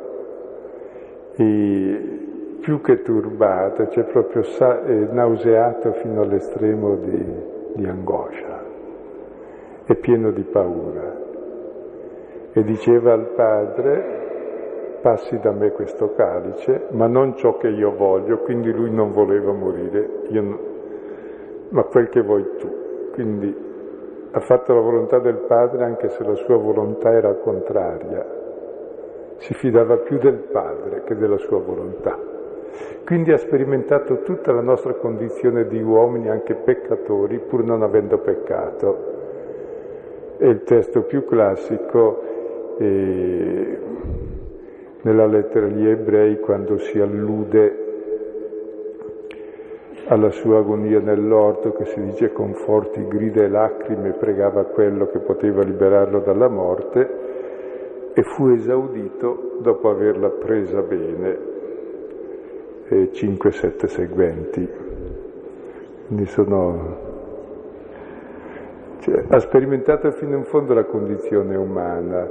e più che turbato, cioè proprio nauseato fino all'estremo di angoscia, è pieno di paura. E diceva al Padre: passi da me questo calice, ma non ciò che io voglio, quindi lui non voleva morire, ma quel che vuoi tu. Quindi ha fatto la volontà del Padre anche se la sua volontà era contraria. Si fidava più del Padre che della sua volontà. Quindi ha sperimentato tutta la nostra condizione di uomini, anche peccatori, pur non avendo peccato. È il testo più classico nella lettera agli Ebrei, quando si allude alla sua agonia nell'orto, che si dice con forti grida e lacrime pregava quello che poteva liberarlo dalla morte, e fu esaudito dopo averla presa bene, 5-7 seguenti. Quindi ha sperimentato fino in fondo la condizione umana.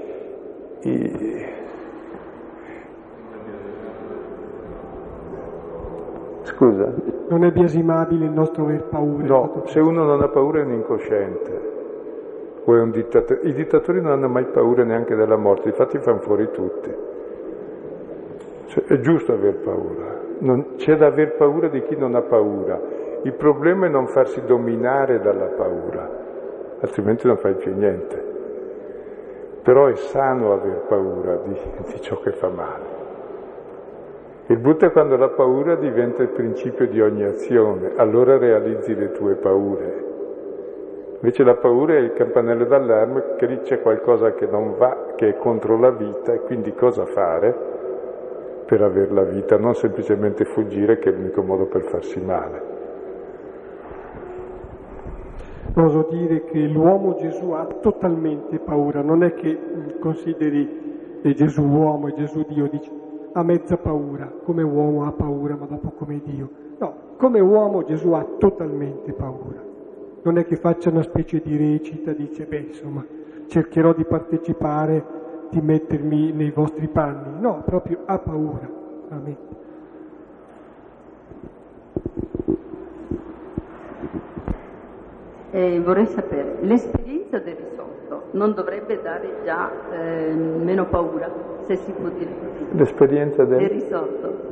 Scusa? Non è biasimabile il nostro aver paura. No, se uno non ha paura è un incosciente, o è un dittatore. I dittatori non hanno mai paura neanche della morte, infatti fanno fuori tutti. Cioè, è giusto aver paura, c'è da aver paura di chi non ha paura. Il problema è non farsi dominare dalla paura, altrimenti non fai più niente. Però è sano aver paura di ciò che fa male. Il brutto è quando la paura diventa il principio di ogni azione, allora realizzi le tue paure. Invece la paura è il campanello d'allarme, che lì c'è qualcosa che non va, che è contro la vita, e quindi cosa fare per avere la vita, non semplicemente fuggire, che è l'unico modo per farsi male. Oso dire che l'uomo Gesù ha totalmente paura, non è che consideri Gesù uomo e Gesù Dio, dice ha mezza paura, come uomo ha paura ma dopo come Dio. No, come uomo Gesù ha totalmente paura. Non è che faccia una specie di recita, dice insomma cercherò di partecipare, di mettermi nei vostri panni. No, proprio ha paura, veramente. Vorrei sapere, l'esperienza del risolto non dovrebbe dare già meno paura, se si può dire così? L'esperienza del risolto.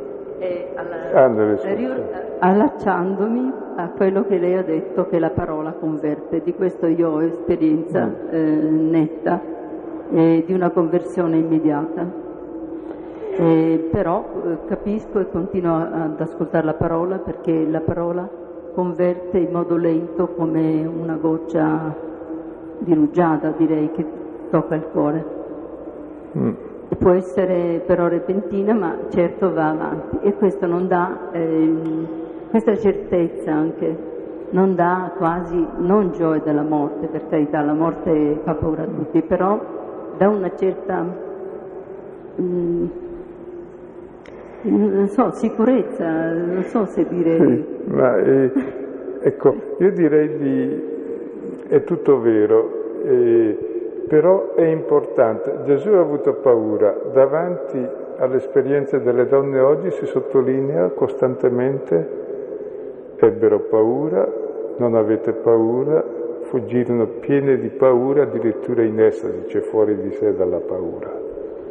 Allacciandomi a quello che lei ha detto, che la parola converte, di questo io ho esperienza netta di una conversione immediata. Però capisco e continuo ad ascoltare la parola, perché la parola converte in modo lento, come una goccia di rugiada, direi, che tocca il cuore. Può essere però repentina, ma certo va avanti, e questo non dà questa certezza anche, non dà quasi, non gioia della morte, per carità, la morte fa paura a tutti, però dà una certa non so, sicurezza, non so se dire. Sì, ma ecco, io direi è tutto vero, però è importante. Gesù ha avuto paura. Davanti all'esperienza delle donne oggi si sottolinea costantemente: ebbero paura, non avete paura, fuggirono piene di paura, addirittura in estasi, cioè fuori di sé dalla paura.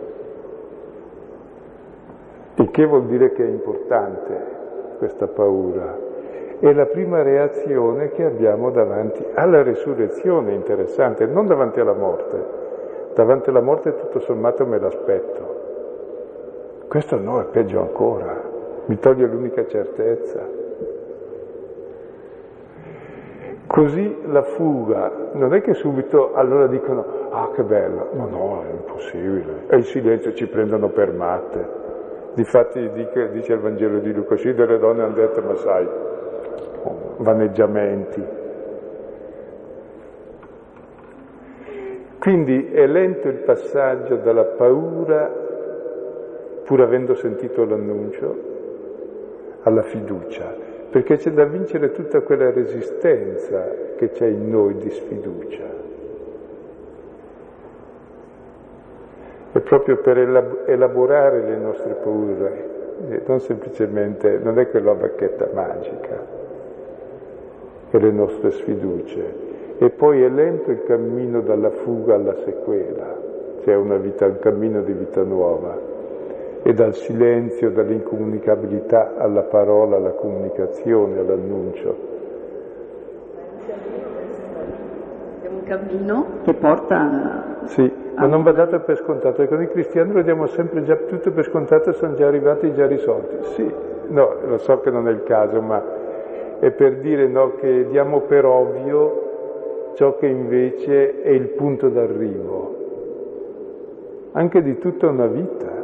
Il che vuol dire che è importante questa paura. È la prima reazione che abbiamo davanti alla resurrezione, interessante, non davanti alla morte. Davanti alla morte tutto sommato me l'aspetto. Questo no, è peggio ancora, mi toglie l'unica certezza. Così la fuga, non è che subito allora dicono ah che bello, no, è impossibile, e il silenzio, ci prendono per matte. Difatti dice il Vangelo di Luca, sì, delle donne hanno detto, ma sai, vaneggiamenti. Quindi è lento il passaggio dalla paura, pur avendo sentito l'annuncio, alla fiducia. perché c'è da vincere tutta quella resistenza che c'è in noi di sfiducia. È proprio per elaborare le nostre paure, non semplicemente, non è quella bacchetta magica, per le nostre sfiducie. E poi è lento il cammino dalla fuga alla sequela, c'è un cammino di vita nuova, e dal silenzio, dall'incomunicabilità alla parola, alla comunicazione, all'annuncio. È un cammino che porta... Sì, ma non va dato per scontato, perché noi cristiani lo diamo sempre già tutto per scontato, sono già arrivati, già risolti. Sì, no, lo so che non è il caso, ma è per dire no, che diamo per ovvio ciò che invece è il punto d'arrivo, anche di tutta una vita,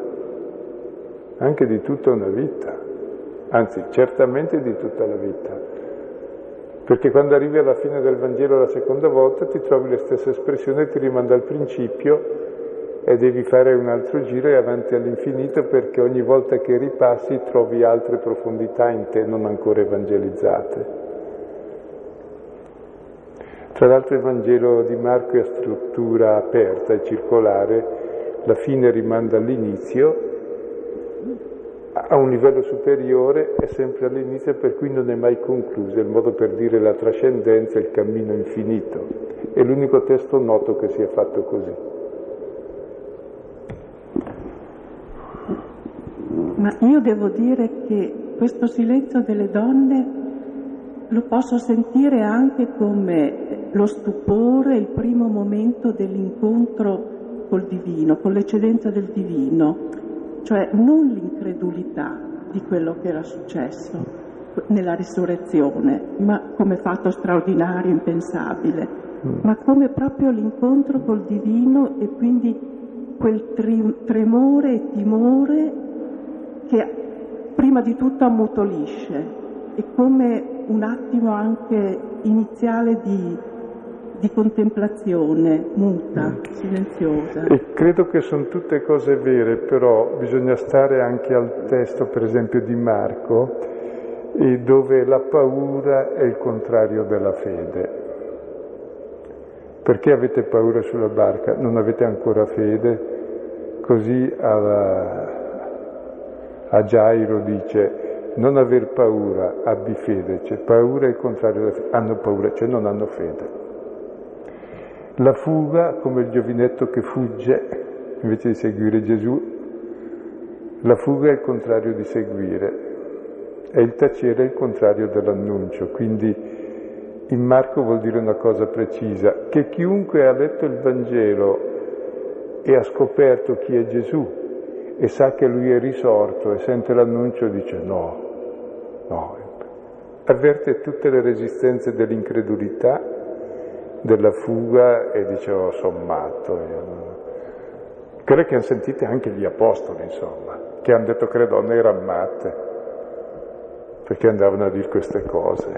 anzi certamente di tutta la vita, perché quando arrivi alla fine del Vangelo la seconda volta ti trovi le stesse espressioni, ti rimanda al principio e devi fare un altro giro e avanti all'infinito, perché ogni volta che ripassi trovi altre profondità in te non ancora evangelizzate. Tra l'altro il Vangelo di Marco è a struttura aperta e circolare, la fine rimanda all'inizio, a un livello superiore è sempre all'inizio, per cui non è mai concluso, è il modo per dire la trascendenza, il cammino infinito. È l'unico testo noto che sia fatto così. Ma io devo dire che questo silenzio delle donne lo posso sentire anche come lo stupore, il primo momento dell'incontro col divino, con l'eccedenza del divino, cioè non l'incredulità di quello che era successo nella risurrezione, ma come fatto straordinario, impensabile, ma come proprio l'incontro col divino e quindi quel tremore e timore che prima di tutto ammutolisce. È come un attimo anche iniziale di contemplazione muta, silenziosa. E credo che sono tutte cose vere, però bisogna stare anche al testo, per esempio, di Marco, dove la paura è il contrario della fede. Perché avete paura sulla barca? Non avete ancora fede? Così a Gairo dice: non aver paura, abbi fede. Cioè paura è il contrario della fede. Hanno paura, cioè non hanno fede. La fuga, come il giovinetto che fugge invece di seguire Gesù, la fuga è il contrario di seguire, e il tacere è il contrario dell'annuncio. Quindi in Marco vuol dire una cosa precisa, che chiunque ha letto il Vangelo e ha scoperto chi è Gesù e sa che lui è risorto e sente l'annuncio, dice no, avverte tutte le resistenze dell'incredulità, della fuga, e dice son matto. Quelle che hanno sentite anche gli apostoli, insomma, che hanno detto che le donne erano matte perché andavano a dire queste cose.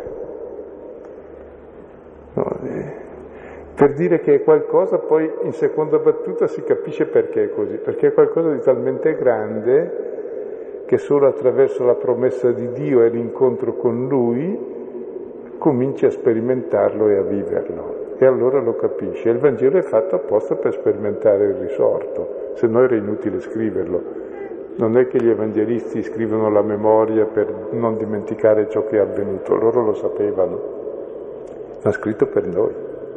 Per dire che è qualcosa, poi in seconda battuta si capisce perché è così, perché è qualcosa di talmente grande che solo attraverso la promessa di Dio e l'incontro con Lui cominci a sperimentarlo e a viverlo, e allora lo capisci. E il Vangelo è fatto apposta per sperimentare il risorto, se no era inutile scriverlo. Non è che gli evangelisti scrivono la memoria per non dimenticare ciò che è avvenuto, loro lo sapevano, l'ha scritto per noi,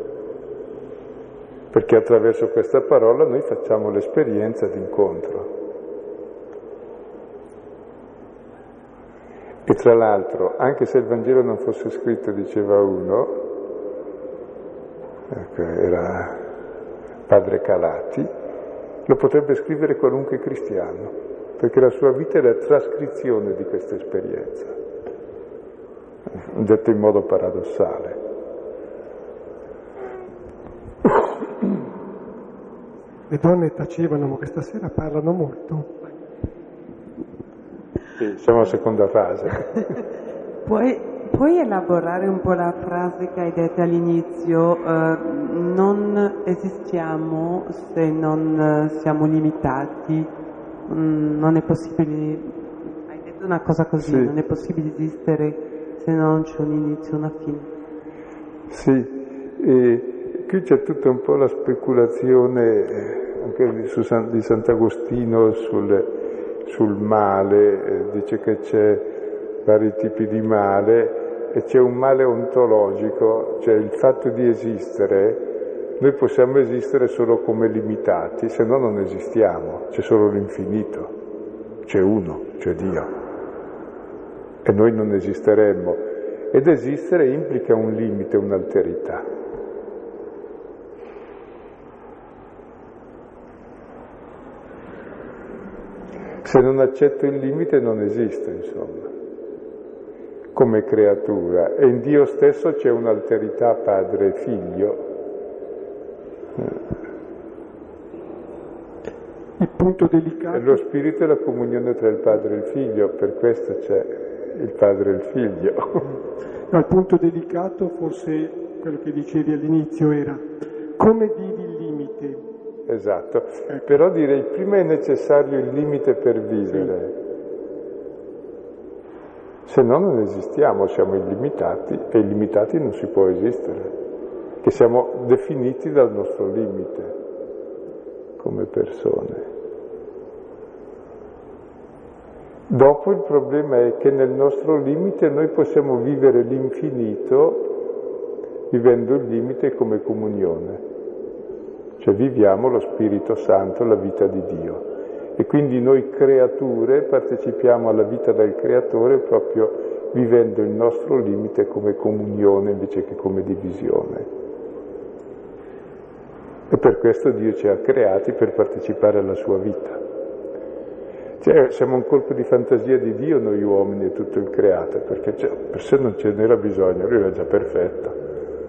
perché attraverso questa parola noi facciamo l'esperienza d'incontro. E tra l'altro, anche se il Vangelo non fosse scritto, diceva uno, era padre Calati, lo potrebbe scrivere qualunque cristiano, perché la sua vita è la trascrizione di questa esperienza, detto in modo paradossale. Le donne tacevano, ma questa sera parlano molto. Sì, siamo alla seconda fase. Puoi elaborare un po' la frase che hai detto all'inizio? Non esistiamo se non siamo limitati, non è possibile, hai detto una cosa così, sì. Non è possibile esistere se non c'è un inizio e una fine. Sì, e qui c'è tutta un po' la speculazione anche di Sant'Agostino sul male, dice che c'è vari tipi di male e c'è un male ontologico, cioè il fatto di esistere. Noi possiamo esistere solo come limitati, se no non esistiamo, c'è solo l'infinito, c'è uno, c'è Dio, e noi non esisteremmo. Ed esistere implica un limite, un'alterità. Se non accetto il limite non esisto, insomma, come creatura. E in Dio stesso c'è un'alterità padre e figlio. Il punto delicato... E lo spirito è la comunione tra il padre e il figlio, per questo c'è il padre e il figlio. No, il punto delicato, forse quello che dicevi all'inizio, era come vivi il limite. Esatto, però direi prima è necessario il limite per vivere, se no non esistiamo, siamo illimitati e illimitati non si può esistere, che siamo definiti dal nostro limite come persone. Dopo il problema è che nel nostro limite noi possiamo vivere l'infinito vivendo il limite come comunione. Cioè viviamo lo Spirito Santo, la vita di Dio. E quindi noi creature partecipiamo alla vita del Creatore proprio vivendo il nostro limite come comunione invece che come divisione. E per questo Dio ci ha creati per partecipare alla sua vita. Cioè, siamo un colpo di fantasia di Dio noi uomini e tutto il creato, perché per sé non ce n'era bisogno, lui era già perfetto.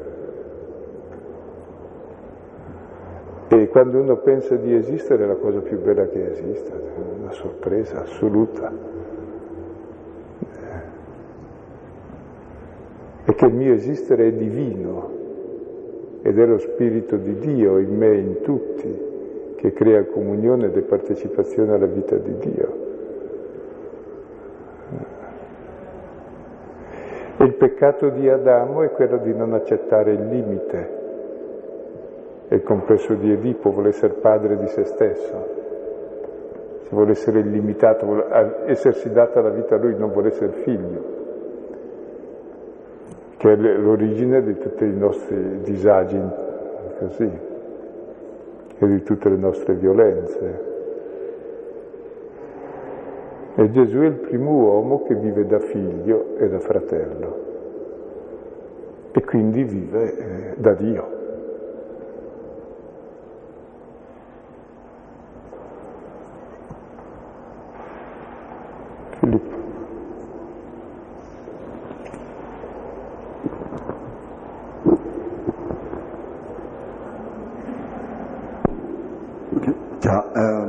E quando uno pensa di esistere è la cosa più bella che esista, è una sorpresa assoluta. E che il mio esistere è divino ed è lo Spirito di Dio in me e in tutti che crea comunione ed è partecipazione alla vita di Dio. E il peccato di Adamo è quello di non accettare il limite. E il complesso di Edipo vuole essere padre di se stesso, se vuole essere illimitato, vuole essersi data la vita a lui, non vuole essere figlio, che è l'origine di tutti i nostri disagi così, e di tutte le nostre violenze. E Gesù è il primo uomo che vive da figlio e da fratello, e quindi vive da Dio. Filippo. Ciao,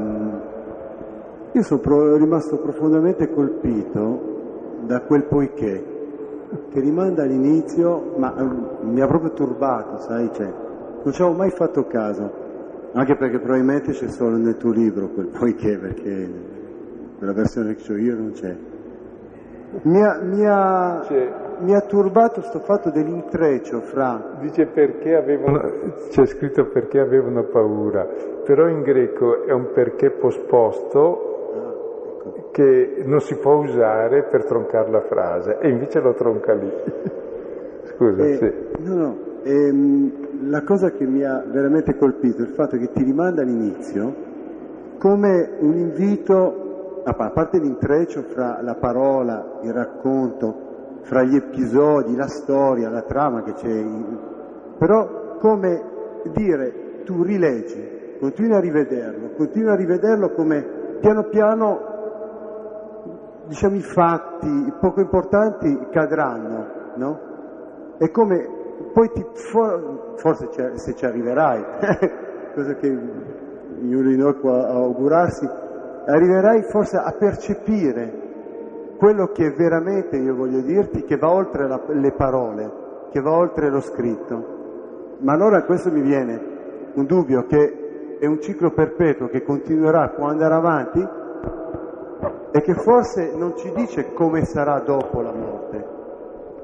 io sono rimasto profondamente colpito da quel poiché che rimanda all'inizio, ma mi ha proprio turbato, sai, non ci avevo mai fatto caso, anche perché probabilmente c'è solo nel tuo libro quel poiché, perché nella versione che ho io non c'è. Mi ha turbato sto fatto dell'intreccio fra... Dice perché avevano, c'è scritto perché avevano paura, però in greco è un perché posposto che non si può usare per troncare la frase, e invece lo tronca lì. Scusa, sì. No, la cosa che mi ha veramente colpito è il fatto che ti rimanda all'inizio come un invito, a parte l'intreccio fra la parola, il racconto, fra gli episodi, la storia, la trama che c'è, però come dire, tu rileggi, continui a rivederlo come piano piano, diciamo, i fatti poco importanti cadranno, no? E come poi forse se ci arriverai, cosa che ognuno di noi può augurarsi, arriverai forse a percepire quello che veramente, io voglio dirti, che va oltre le parole, che va oltre lo scritto. Ma allora questo mi viene un dubbio che è un ciclo perpetuo che continuerà, può andare avanti, e che forse non ci dice come sarà dopo la morte,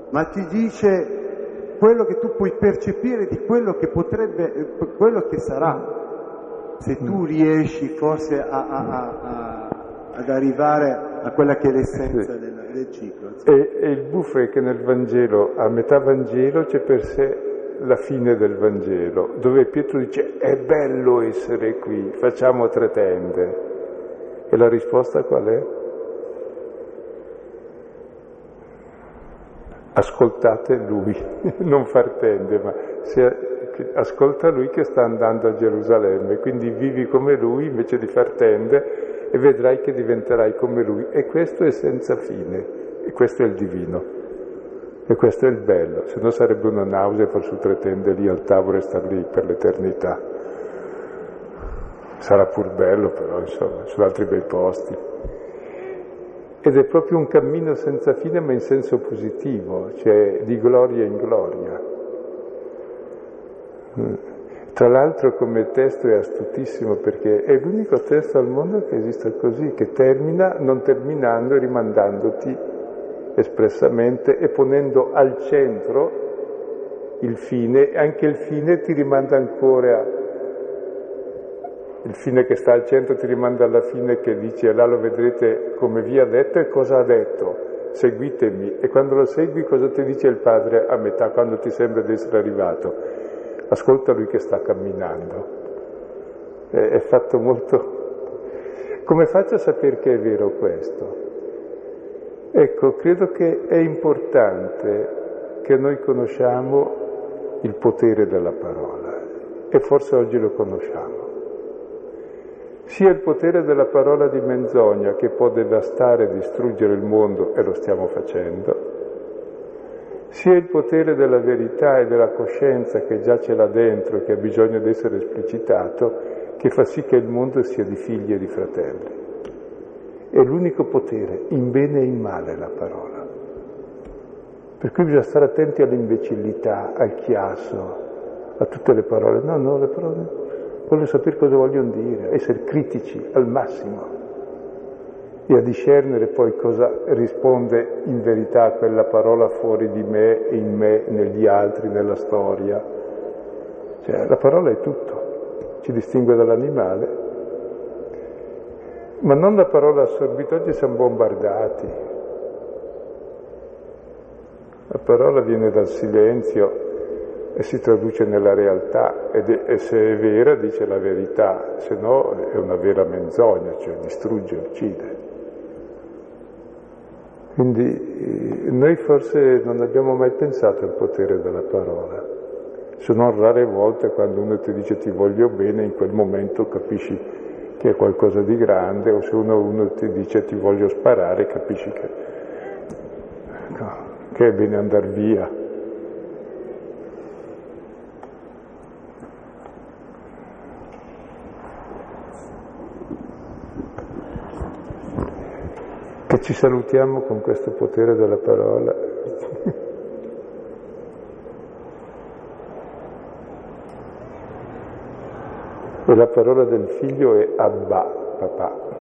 ma ti dice quello che tu puoi percepire di quello che potrebbe, quello che sarà, se tu riesci forse ad arrivare a quella che è l'essenza del ciclo. E il buffo è che nel Vangelo, a metà Vangelo, c'è per sé la fine del Vangelo, dove Pietro dice è bello essere qui, facciamo 3 tende. E la risposta qual è? Ascoltate lui, non far tende, ma ascolta lui che sta andando a Gerusalemme, quindi vivi come lui invece di far tende e vedrai che diventerai come lui. E questo è senza fine, e questo è il divino, e questo è il bello, se no sarebbe una nausea far su 3 tende lì al tavolo e star lì per l'eternità. Sarà pur bello, però insomma, ci sono altri bei posti. Ed è proprio un cammino senza fine, ma in senso positivo, cioè di gloria in gloria. Tra l'altro come testo è astutissimo, perché è l'unico testo al mondo che esiste così, che termina non terminando e rimandandoti espressamente e ponendo al centro il fine, e anche il fine ti rimanda ancora. Il fine che sta al centro ti rimanda alla fine che dice là lo vedrete come vi ha detto e cosa ha detto, seguitemi. E quando lo segui cosa ti dice il Padre a metà, quando ti sembra di essere arrivato? Ascolta lui che sta camminando. È fatto molto... Come faccio a sapere che è vero questo? Ecco, credo che è importante che noi conosciamo il potere della parola, e forse oggi lo conosciamo. Sia il potere della parola di menzogna, che può devastare e distruggere il mondo, e lo stiamo facendo, sia il potere della verità e della coscienza che giace là dentro, che ha bisogno di essere esplicitato, che fa sì che il mondo sia di figli e di fratelli. È l'unico potere, in bene e in male, la parola. Per cui bisogna stare attenti all'imbecillità, al chiasso, a tutte le parole. No, le parole... Voglio sapere cosa vogliono dire, essere critici al massimo e a discernere poi cosa risponde in verità a quella parola fuori di me, in me, negli altri, nella storia. Cioè, la parola è tutto, ci distingue dall'animale, ma non la parola assorbita. Oggi siamo bombardati. La parola viene dal silenzio e si traduce nella realtà, e se è vera dice la verità, se no è una vera menzogna, cioè distrugge, uccide. Quindi noi forse non abbiamo mai pensato al potere della parola, se non rare volte quando uno ti dice ti voglio bene, in quel momento capisci che è qualcosa di grande, o se uno ti dice ti voglio sparare, capisci che è bene andar via. Che ci salutiamo con questo potere della parola. E la parola del figlio è Abba, papà.